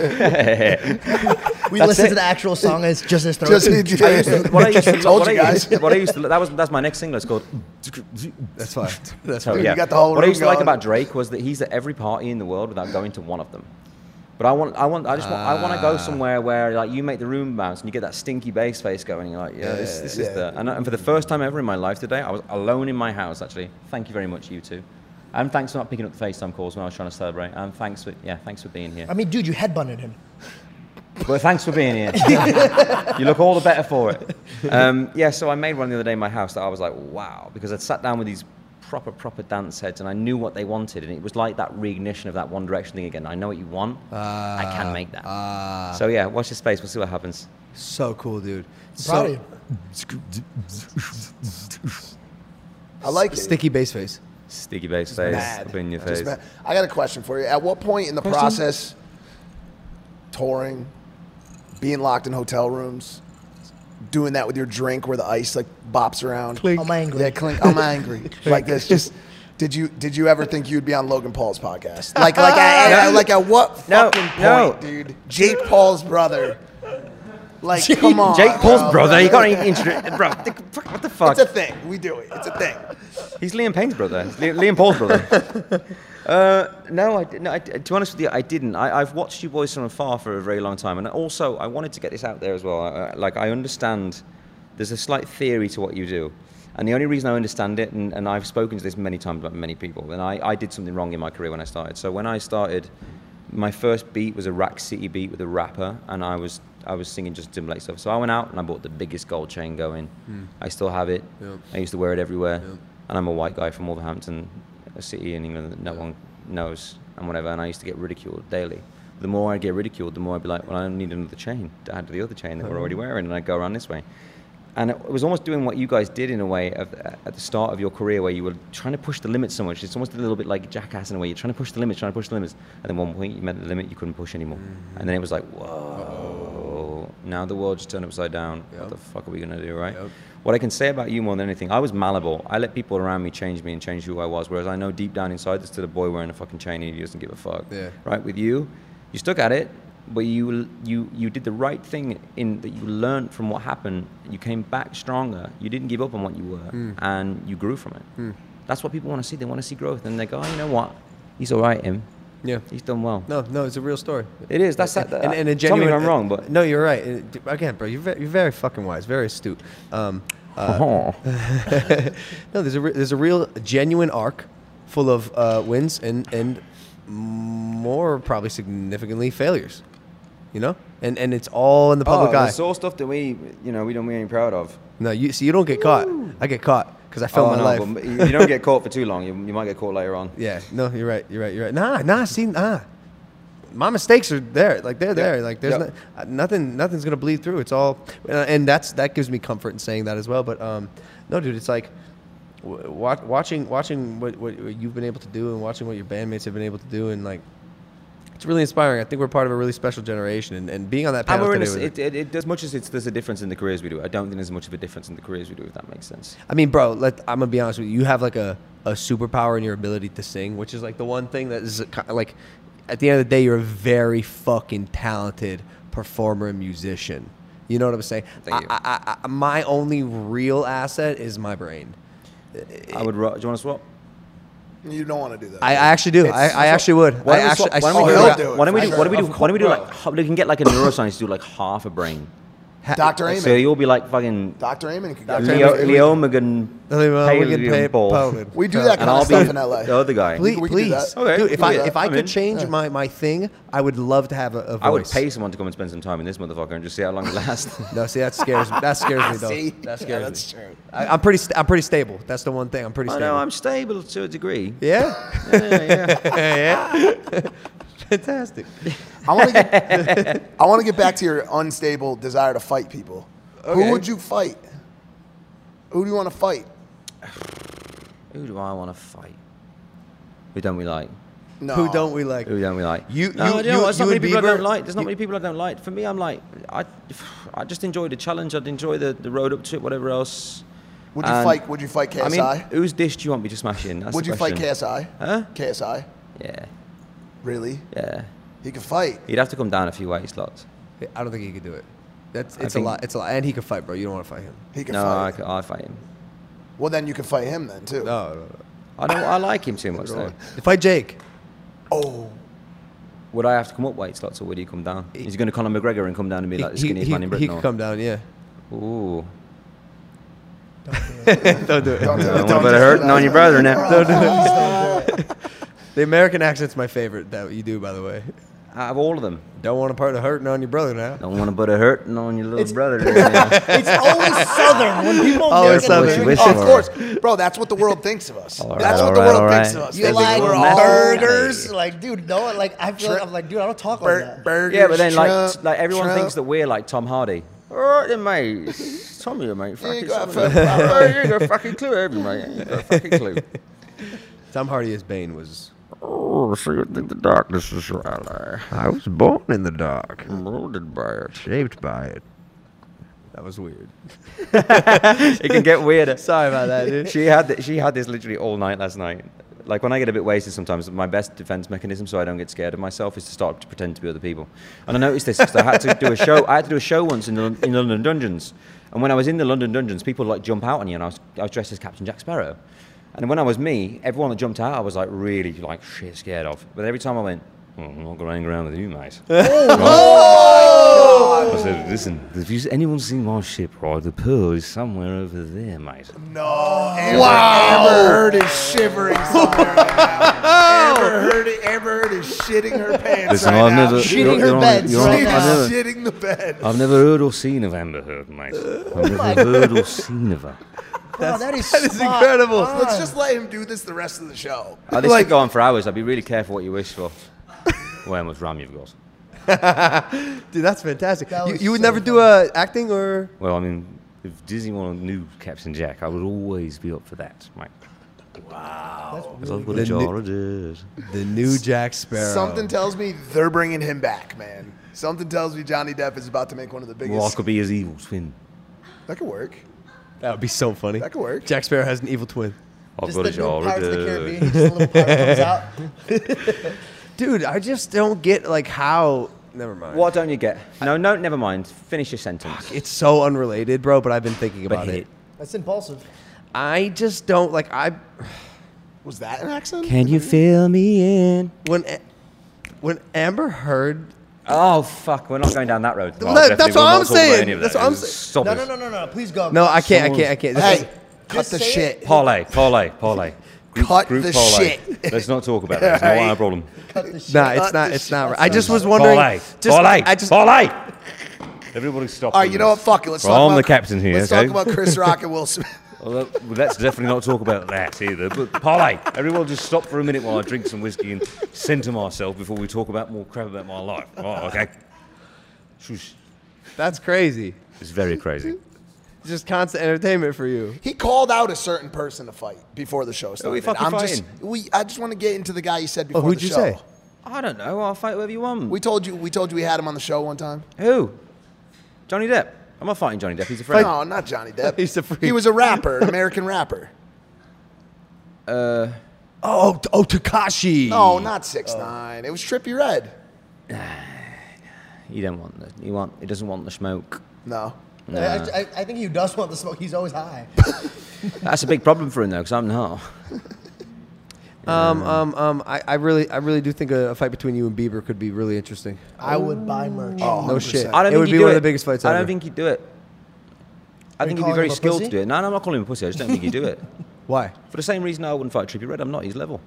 we listen to the actual song and it's just his throat. That's my next single. It's called... That's fine. That's so, fine. Yeah. You got the whole what I used to like going. about Drake was that he's at every party in the world without going to one of them. But I want to go somewhere where like you make the room bounce and you get that stinky bass face going. And you're like, this is the. And for the first time ever in my life today, I was alone in my house. Actually, thank you very much, you two, and thanks for not picking up the FaceTime calls when I was trying to celebrate. And thanks for being here. I mean, dude, you headbutted him. Well, thanks for being here. You look all the better for it. So I made one the other day in my house that I was like, wow, because I'd sat down with these proper dance heads and I knew what they wanted, and it was like that reignition of that One Direction thing again. I know what you want. I can make that. So yeah, watch this space. We'll see what happens. So cool, dude. Proud of you. I like it. Sticky bass face. Sticky bass face Mad. up in your Just face. mad. I got a question for you. At what point in the process, touring, being locked in hotel rooms, doing that with your drink where the ice like bops around? Clink. I'm angry. Yeah, clink. I'm angry. Like this. Just did you ever think you'd be on Logan Paul's podcast? Like at what fucking point, dude? Jake Paul's brother. Like, come on. Jake Paul's bro. brother. You can't even introduce, bro. What the fuck? It's a thing. We do it. It's a thing. He's Liam Payne's brother. Liam Paul's brother. No, to be honest with you, I didn't. I've watched you boys from afar for a very long time, and also I wanted to get this out there as well. I understand there's a slight theory to what you do, and the only reason I understand it, and I've spoken to this many times about many people, and I did something wrong in my career when I started. So when I started, my first beat was a Rack City beat with a rapper, and I was singing Justin Timberlake stuff. So I went out and I bought the biggest gold chain going. I still have it. Yep. I used to wear it everywhere. Yep. And I'm a white guy from Wolverhampton, a city in England that no one knows and whatever. And I used to get ridiculed daily. The more I get ridiculed, the more I'd be like, well, I don't need another chain to add to the other chain that we're already wearing. And I'd go around this way. And it was almost doing what you guys did in a way at the start of your career, where you were trying to push the limits so much. It's almost a little bit like Jackass in a way. You're trying to push the limits. And then one point you met the limit, you couldn't push anymore. And then it was like, whoa. Now the world just turned upside down. Yep. What the fuck are we going to do, right? Yep. What I can say about you more than anything, I was malleable. I let people around me and change who I was. Whereas I know deep down inside there's still a boy wearing a fucking chain and he doesn't give a fuck. Yeah. Right? With you stuck at it. But you did the right thing in that you learned from what happened. You came back stronger. You didn't give up on what you were, and you grew from it. That's what people want to see. They want to see growth, and they go, oh, you know what? He's all right, him. Yeah, he's done well. No, it's a real story. It is. That's that. And a genuine. Tell me if I'm wrong, but no, you're right. Again, bro, you're very fucking wise, very astute. No, there's a real genuine arc, full of wins and more probably significantly failures. You know, and it's all in the public eye. It's all stuff that we don't be any proud of. No, you don't get caught. I get caught because I felt my life. But you don't get caught for too long. You might get caught later on. Yeah, no, you're right. My mistakes are there. Like they're there. Like there's nothing's gonna bleed through. It's all, and that gives me comfort in saying that as well. But no, dude, it's like watching what you've been able to do and watching what your bandmates have been able to do, and like really inspiring. I think we're part of a really special generation, and being on that And panel we're in today. as much as there's a difference in the careers we do, I don't think there's much of a difference in the careers we do, if that makes sense. I mean, bro, I'm gonna be honest with you. You have like a superpower in your ability to sing, which is like the one thing that is like, at the end of the day, you're a very fucking talented performer and musician. You know what I'm saying? Thank you. My only real asset is my brain. Do you want to swap? You don't want to do that. I actually do. I actually would. Why I don't we do like we can get like a neuroscientist to do like half a brain. Dr. Amen. So you'll be like fucking Dr. Amen could go. Leo Megan. We do that kind of stuff in LA. The other guy. Please. Okay. Dude, if I could change my thing, I would love to have a voice. I would pay someone to come and spend some time in this motherfucker and just see how long it lasts. No, see, that scares me though. See? That scares Yeah, me. that's true. I'm pretty stable. That's the one thing. I'm pretty I stable. know I'm stable to a degree. Yeah. Yeah. Fantastic. I want to get back to your unstable desire to fight people. Okay. Who would you fight? Who do you want to fight? Who do I want to fight? Who don't we like? No. Who don't we like? Who don't we like? You there's not many people I Bieber? don't like. There's not many people I don't like. For me, I'm like, I just enjoy the challenge. I'd enjoy the road up to it, whatever else. Would you fight KSI? I mean, whose dish do you want me to smash in? That's Would the you fight question. KSI? Huh? KSI? Yeah. Really? Yeah. He could fight. He'd have to come down a few weight slots. I don't think he could do it. It's a think- lot. It's a lot. And he could fight, bro. You don't want to fight him. He could No, fight. I'd fight him. Well, then you could fight him then too. No. I like him too much though. Fight Jake. Oh. Would I have to come up weight slots or would he come down? Is he going to Conor McGregor and come down and be like the skinniest man in He Britain? could come down, yeah. Ooh. Don't do it. Don't do it. Don't put a hurting on your brother now. Don't do it. The American accent's my favorite that you do, by the way. Out of all of them. Don't want to put a hurting on your brother now. Don't want to put a hurting on your little brother. It's always Southern. When people Always make Southern. it Wish Oh, for. of course, bro. That's what the world thinks of us. All right, That's all what the right, world all thinks right. of us. you They think like we're all burgers, like dude, no, like I feel like I'm like, dude, I don't talk like that. burgers. Yeah, but then Trump, like everyone Trump. thinks that we're like Tom Hardy. All right then, mate. It's Tommy, mate. You ain't Fucking got Tommy. fucking- You ain't got a fucking clue, have you, mate? You ain't got a fucking clue. Tom Hardy as Bane was. Oh, so you think the darkness is right? I was born in the dark, Molded by it. shaped by it. That was weird. It can get weirder. Sorry about that, dude. She had this literally all night last night. Like when I get a bit wasted sometimes, my best defense mechanism so I don't get scared of myself is to start to pretend to be other people. And I noticed this because I had to do a show. I had to do a show once in London Dungeons. And when I was in the London Dungeons, people like jump out on you, and I was dressed as Captain Jack Sparrow. And when I was me, everyone that jumped out, I was like really like shit scared of. But every time I went, I'm not going to hang around with you, mate. I said, listen, if anyone seen my ship, right, the pearl is somewhere over there, mate. No. Amber Heard is shivering somewhere right now. Amber Heard is shitting her pants Listen, right I've now. never- Shitting her beds She's right now. shitting the bed. I've never heard or seen of Amber Heard, mate. I've never heard or seen of her. Wow, that is spot incredible. on. Let's just let him do this the rest of the show. Oh, this could go on for hours. I'd be really careful what you wish for. Well, how much RAM you've got. Dude, that's fantastic. That was You would so never do acting or? Well, I mean, if Disney wanted a new Captain Jack, I would always be up for that, mate. Wow. Because I've got The a jar new- of this. The new Jack Sparrow. Something tells me they're bringing him back, man. Something tells me Johnny Depp is about to make one of the biggest. Well, I could be his evil twin. That could work. That would be so funny. That could work. Jack Sparrow has an evil twin. I've Just got the a new jar of Pirates of the this. Caribbean. Just a little pirate comes out. Dude, I just don't get like how. Never mind. What don't you get? No, never mind. Finish your sentence. It's so unrelated, bro. But I've been thinking But about hit. it. That's impulsive. I just don't like. Was that an accent? Can you fill me in? When Amber Heard. Oh, fuck. We're not going down that road. Well, that's what I'm saying. That's what I'm saying. Stop No, it. no. Please go. No, I can't. This Hey, is- cut Just the say shit. Parlay. Cut the parlay. shit. Let's not talk about that. It's not Right. our problem. Cut the shit. Nah, it's Cut not. the It's shit. not. Right. I just was wondering. Parlay. Everybody stop. All right, you know what? Fuck it. Let's talk I'm about the captain here. Let's okay? talk about Chris Rock and Will Smith. Well, let's definitely not talk about that either. But parlay. Everyone just stop for a minute while I drink some whiskey and center myself before we talk about more crap about my life. Oh, okay. Shush. That's crazy. It's very crazy. It's just constant entertainment for you. He called out a certain person to fight before the show started. fucking fighting? I just want to get into the guy you said before who'd the you show. say? I don't know. I'll fight whoever you want. We told you we had him on the show one time. Who? Johnny Depp. I'm not fighting Johnny Depp. He's a friend. No, not Johnny Depp. He's a freak. He was a rapper, an American rapper. Oh, Tekashi. No, not 6ix9ine. It was Trippie Redd. He don't want the. He doesn't want the smoke. No. I think he does want the smoke. He's always high. That's a big problem for him though, because I'm not. I really do think a fight between you and Bieber could be really interesting. I would buy merch. Oh, No shit. I don't It think would he'd be do one it. of the biggest fights ever. I don't think he'd do it. I think he'd be calling very him a skilled to pussy? do it. No, I'm not calling him a pussy. I just don't think he'd do it. Why? For the same reason I wouldn't fight Trippie Redd. I'm not his level.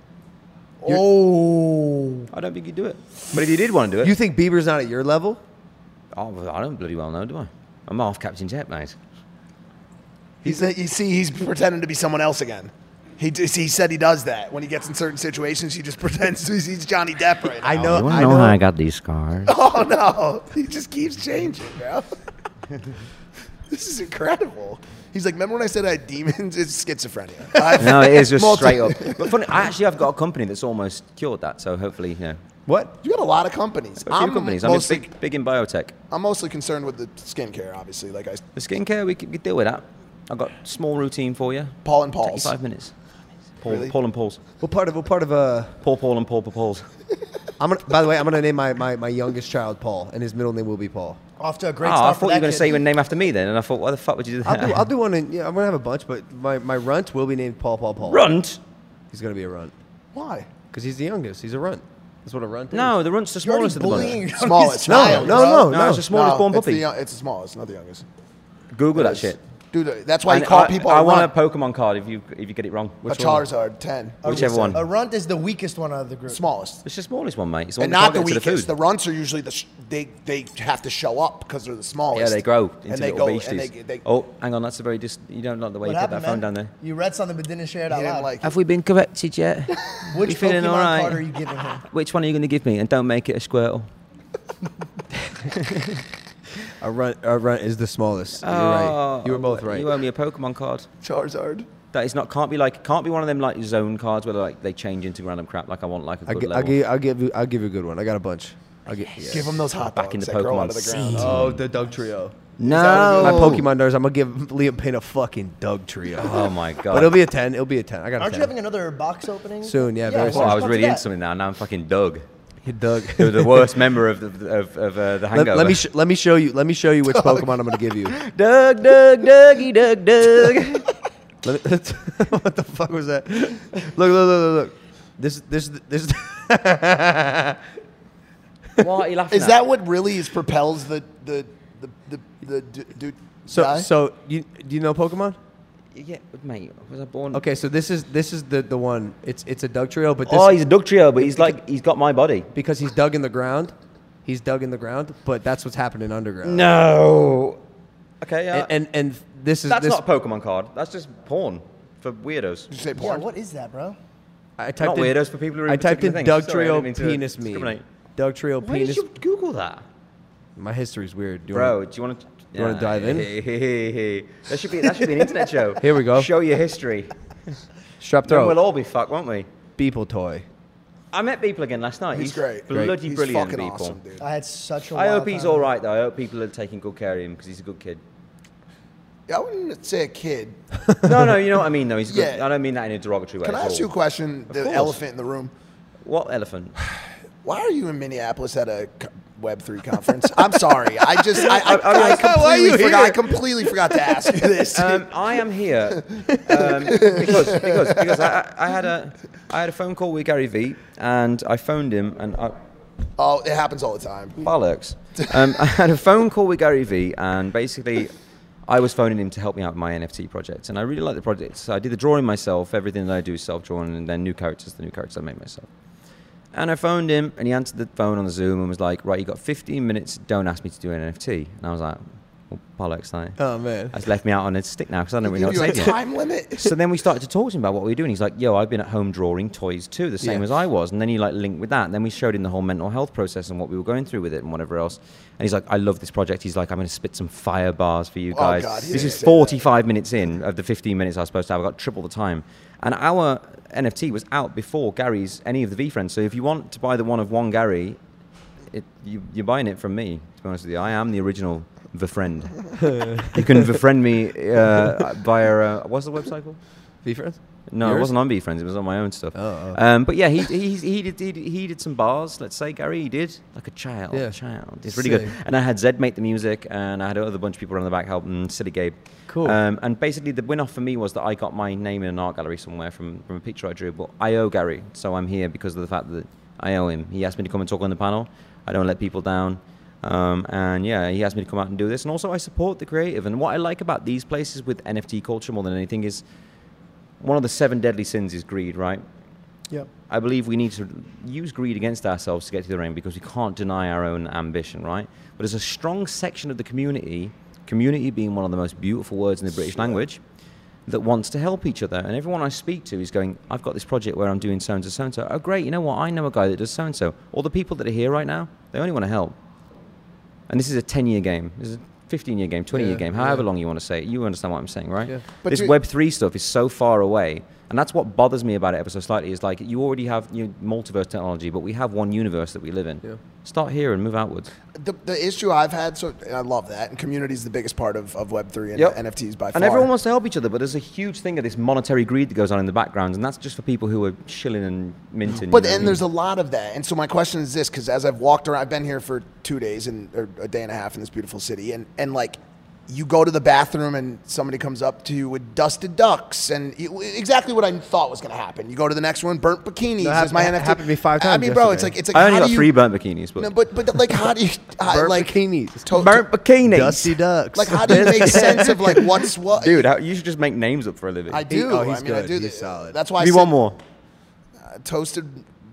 Oh. I don't think he'd do it. But if he did want to do it, You think Bieber's not at your level? oh, I don't bloody well know, do I? I'm half Captain Jet, mate. You see, he's pretending to be someone else again. He said he does that. When he gets in certain situations, he just pretends he's Johnny Depp right now. I know. You want to know how I got these scars? Oh, no. He just keeps changing, bro. This is incredible. He's like, remember when I said I had demons? It's schizophrenia. No, it is just straight up. But funny, I've got a company that's almost cured that, so hopefully, What? You got a lot of companies. A few companies. I'm big in biotech. I'm mostly concerned with the skincare, obviously. The skincare, we could deal with that. I've got a small routine for you. Paul and Paul's. 5 minutes. Paul, Really? Paul and Paul's. What part of Paul and Paul's. By the way, I'm gonna name my youngest child Paul, and his middle name will be Paul. Off to a great I start. thought you were going to say your name after me then, and I thought, why the fuck would you do that? I'll do one. I'm gonna have a bunch, but my runt will be named Paul. Runt? He's gonna be a runt. Why? Because he's the youngest. He's a runt. That's what a runt is. No, the runt's the smallest of the bunch. Smallest. No, it's the smallest born puppy. It's the smallest, not the youngest. Google that shit. Dude, that's why you call people I a want runt. a Pokemon card if you get it wrong. A Charizard, 10. Whichever one. A runt is the weakest one out of the group. Smallest. It's the smallest one, mate. It's the one And that not can't the get to weakest. the The food. runts are usually they have to show up because they're the smallest. Yeah, they grow into and they little go beasties. and they Oh, hang on, that's a very you don't like the way What you put happened, that phone man? down there. You read something but didn't share it out didn't loud. like Have we been corrected yet? Which You feeling Pokemon all right? card are you giving him? Which one are you going to give me? And don't make it a Squirtle. A runt is the smallest. You're right. You were both right. You owe me a Pokemon card. Charizard. That is not can't be one of them like zone cards where like they change into random crap. Like I want like a good level. I'll give you a good one. I got a bunch. Give him those hot Back in dogs the that grow Pokemon out of the ground. Oh, the Doug Trio. No, My Pokemon nerds. I'm gonna give Liam Payne a fucking Doug Trio. Oh my god! But it'll be a 10. It'll be a 10. I got a Aren't 10. you having another box opening? Soon, yeah, very Well, I was what's really that? into something now. Now I'm fucking Doug. You're Doug. You're the worst member of the Hangover. Let me show you which Pokemon I'm gonna give you. Doug, Dougie, Doug. What the fuck was that? Look. This. Why are you laughing? Is that what really propels the dude? guy? So do you know Pokemon? Yeah, mate. Was I born? Okay, so this is the one. It's a Doug Trio, but He's a Doug Trio, but he's got my body because he's dug in the ground. He's dug in the ground, but that's what's happening underground. No. Okay, yeah. And that's not a Pokemon card. That's just porn for weirdos. Did you say Yeah, porn? what is that, bro? I typed Not in, weirdos for people who are I typed in particular Doug things. Sorry, I Trio didn't mean to penis discriminate. meme. Doug Trio Why penis. did you Google that? My history's weird. Bro, do you want to? You wanna dive in? That should be an internet show. Here we go. Show your history. Strap Then throat. we'll all be fucked, won't we? Beeple toy. I met Beeple again last night. He's great. Bloody He's brilliant, fucking Beeple. awesome, dude. I had such a I wild hope he's time. all right though. I hope people are taking good care of him because he's a good kid. Yeah, I wouldn't say a kid. No, you know what I mean though. He's a good. Yeah. I don't mean that in a derogatory way. Can I at ask all. you a question? The course. elephant in the room. What elephant? Why are you in Minneapolis at a Web3 conference? I'm sorry. I completely forgot to ask you this. I am here because I had a phone call with Gary Vee and I phoned him and Oh, it happens all the time. bollocks. I had a phone call with Gary Vee and basically I was phoning him to help me out with my NFT project and I really like the project. So I did the drawing myself. Everything that I do is self-drawing and then the new characters I made myself. And I phoned him, and he answered the phone on the Zoom and was like, right, you got 15 minutes, don't ask me to do an NFT. And I was like, bollocks, like. Oh, man. That's left me out on a stick now because I don't really know what You to have say a to you. time limit? So then we started to talk to him about what we were doing. He's like, yo, I've been at home drawing toys too, the same as I was. And then he like linked with that. And then we showed him the whole mental health process and what we were going through with it and whatever else. And he's like, I love this project. He's like, I'm going to spit some fire bars for you guys. God, this is 45 minutes in of the 15 minutes I was supposed to have. I got triple the time. And our NFT was out before Gary's, any of the V-Friends. So if you want to buy the one of one Gary, you're buying it from me, to be honest with you. I am the original V-Friend. You can V-Friend me via, what's the website called? V-Friends? No, Yours? it wasn't on V-Friends. It was on my own stuff. Oh. But yeah, he did some bars. Let's say Gary, he did like a child. Yeah. It's really good. And I had Zed make the music, and I had another bunch of people around the back helping. Silly Gabe. Cool. And basically, the win-off for me was that I got my name in an art gallery somewhere from a picture I drew. But I owe Gary, so I'm here because of the fact that I owe him. He asked me to come and talk on the panel. I don't let people down. And yeah, he asked me to come out and do this. And also, I support the creative. And what I like about these places with NFT culture more than anything is one of the 7 deadly sins is greed, right? Yep. I believe we need to use greed against ourselves to get to the ring because we can't deny our own ambition, right? But there's a strong section of the community being one of the most beautiful words in the British language, that wants to help each other. And everyone I speak to is going, I've got this project where I'm doing so-and-so, so-and-so. Oh, great, you know what? I know a guy that does so-and-so. All the people that are here right now, they only want to help. And this is a 10-year game. This is a 15-year game, 20-year game, however long you want to say it. You understand what I'm saying, right? Yeah. But this Web3 stuff is so far away. And that's what bothers me about it ever so slightly, is like you already have multiverse technology, but we have one universe that we live in. Yeah. Start here and move outwards. The issue I've had, and I love that, and community is the biggest part of Web3 and NFTs by far. And everyone wants to help each other, but there's a huge thing of this monetary greed that goes on in the background, and that's just for people who are shilling and minting. But and there's a lot of that. And so my question is this, because as I've walked around, I've been here for 2 days or a day and a half in this beautiful city, and like, you go to the bathroom and somebody comes up to you with dusted ducks and exactly what I thought was going to happen. You go to the next one, burnt bikinis. That My NFT happened to me 5 times. I mean, bro, it's like I only how got do you, 3 burnt bikinis, but no, but like how do you burnt like bikinis, burnt bikinis, dusty ducks. like how do you make sense of like what's what? Dude, you should just make names up for a living. I do. Oh, he's I mean, I good. do He's this. solid. That's why Give me one more. Toasted.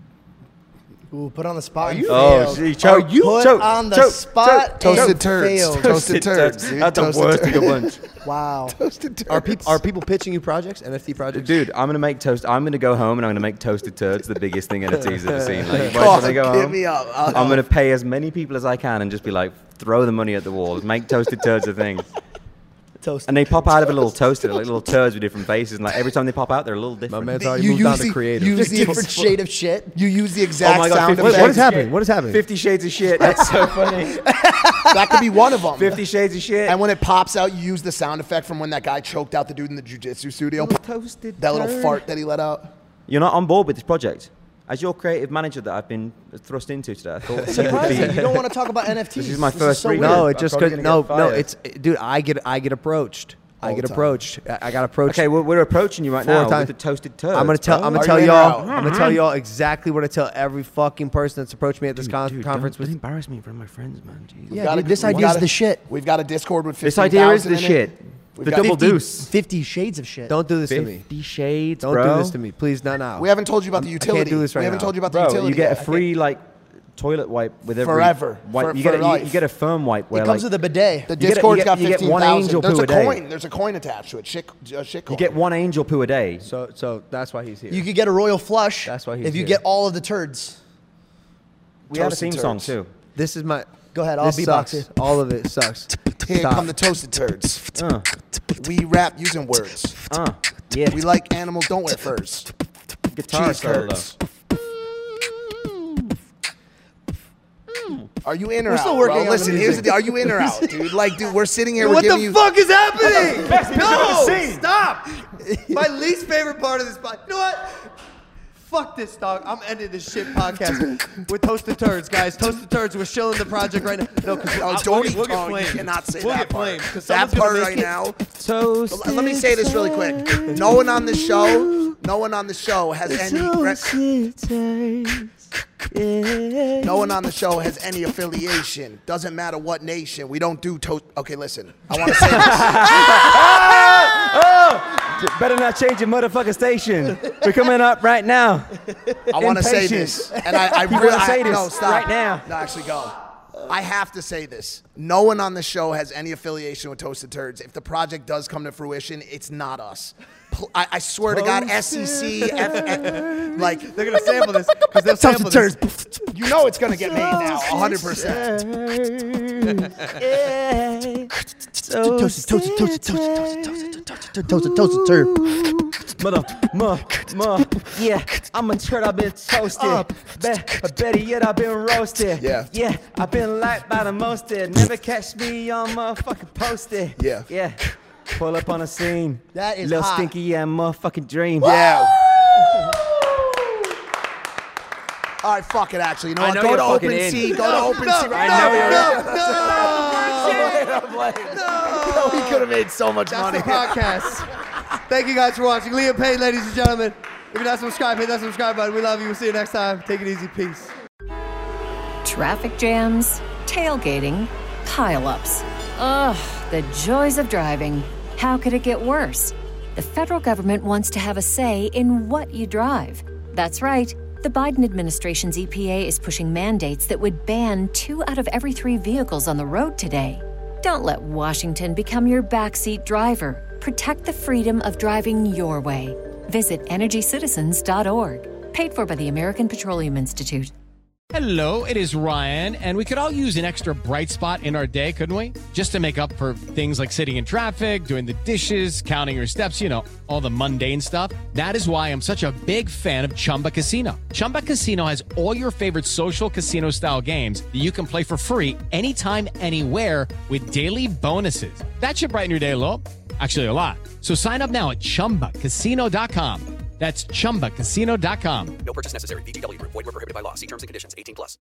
Ooh, put on the spot. Are you- Oh, see, choke. Put on the spot. Toasted and turds. failed. Toasted turds. Dude. That's the Toasted worst of the turds. bunch. Wow. Toasted turds. Are people pitching you projects, NFT projects? Dude, I'm gonna make toast. I'm gonna go home and I'm gonna make toasted turds the biggest thing NFTs ever seen. Like, Oh, when I go give home, me up. I'm gonna pay as many people as I can and just be like, throw the money at the wall, make toasted turds a thing. Toasted. And they pop out of a little toaster, like little turds with different faces, and like every time they pop out, they're a little My different. man's already moved on to creative. use the Different shade of shit. You use the exact Oh my God, sound 50 effect. What is happening? What is happening? 50 Shades of Shit. That's so funny. That could be one of them. 50 Shades of Shit. And when it pops out, you use the sound effect from when that guy choked out the dude in the jiu-jitsu studio. Toasted That little turd. fart that he let out. You're not on board with this project. As your creative manager that I've been thrust into today, I thought you would Surprising. be. You don't want to talk about NFTs. This is my This first so read. weird. No, I'm it's just probably because gonna get no, fired. it's dude. I get approached. I All get the time. approached. I got approached. Okay, well, we're approaching you right 4 now times. with the toasted turds. I'm gonna tell. I'm Are gonna tell you in or y'all. out? I'm gonna tell y'all exactly what I tell every fucking person that's approached me at this conference. Don't embarrass me in front of my friends, man. Jesus. Yeah, Gotta- dude, this we idea is gotta- the shit. We've got a Discord with 50,000 This idea is the in it. shit. We've The got double 50 deuce. 50 shades of shit. Don't do this to me. 50 Shades, Don't bro. do this to me, please. Not now. We haven't told you about the I can't utility. do this right we haven't now. told you about the Bro, utility. you get a yet. free like toilet wipe with every Forever. wipe. For you, get a, life. you get a firm wipe where It comes like, with a bidet. The you get- Discord's you got get one 15,000. angel There's poo a a day. coin. There's a coin attached to it. Shit you coin. get one angel poo a day. So that's why he's here. You could get a royal flush. That's why he's if you here. get all of the turds. We have a Toasted theme song turds. too. This is my. Go ahead, I'll This beatbox sucks. it. All of it sucks. Here Stop. come the toasted turds. Uh, We rap using words. yeah. We like animals don't wear furs. Guitar Cheese solo. curds. Are you in or We're out? still working bro? on the Listen, here's music. the deal. Are you in or out, dude? Like, dude, we're sitting here. What we're the giving you. fuck is happening? No, Stop! My least favorite part of this podcast. You know what? Fuck this, dog. I'm ending this shit podcast with Toasted Turds, guys. Toasted Turds. We're shilling the project right now. No, because Oh, don't eat tongue. You cannot say We'll that get part. flamed, 'cause That someone's gonna part make right it- now. Toasted Let me say this really quick. No one on the show has any. No one on the show has any affiliation. Doesn't matter what nation. We don't do toast. Okay, listen. I want to say this. Better not change your motherfucking station. We're coming up right now. I want to say this. And I You really wanna say this no, stop. right now. No, actually go. I have to say this. No one on the show has any affiliation with Toasted Turds. If the project does come to fruition, it's not us. I swear to God, SEC, like they're gonna sample this because they'll sample this. You know it's gonna get made now, 100%. Toasted turd. Yeah, I'm a turd, I've been toasted. Better yet, I've been roasted. Yeah, I've been liked by the mosted. Never catch me on motherfucking posted. Yeah. Pull up on the scene. That is Little hot. stinky, yeah, motherfucking dream. Yeah. All right, fuck it, actually. You know what? Go to OpenSea. Go to OpenSea. No. We could have made so much money. That's the podcast. Thank you guys for watching. Liam Payne, ladies and gentlemen. If you're not subscribed, hit that subscribe button. We love you. We'll see you next time. Take it easy. Peace. Traffic jams, tailgating, pileups. Ugh, the joys of driving. How could it get worse? The federal government wants to have a say in what you drive. That's right. The Biden administration's EPA is pushing mandates that would ban 2 out of every 3 vehicles on the road today. Don't let Washington become your backseat driver. Protect the freedom of driving your way. Visit EnergyCitizens.org. Paid for by the American Petroleum Institute. Hello, it is Ryan, and we could all use an extra bright spot in our day, couldn't we? Just to make up for things like sitting in traffic, doing the dishes, counting your steps, you know, all the mundane stuff. That is why I'm such a big fan of Chumba Casino. Chumba Casino has all your favorite social casino-style games that you can play for free anytime, anywhere with daily bonuses. That should brighten your day a little. Actually, a lot. So sign up now at ChumbaCasino.com. That's ChumbaCasino.com. No purchase necessary. VGW Group. Void where prohibited by law. See terms and conditions. 18+.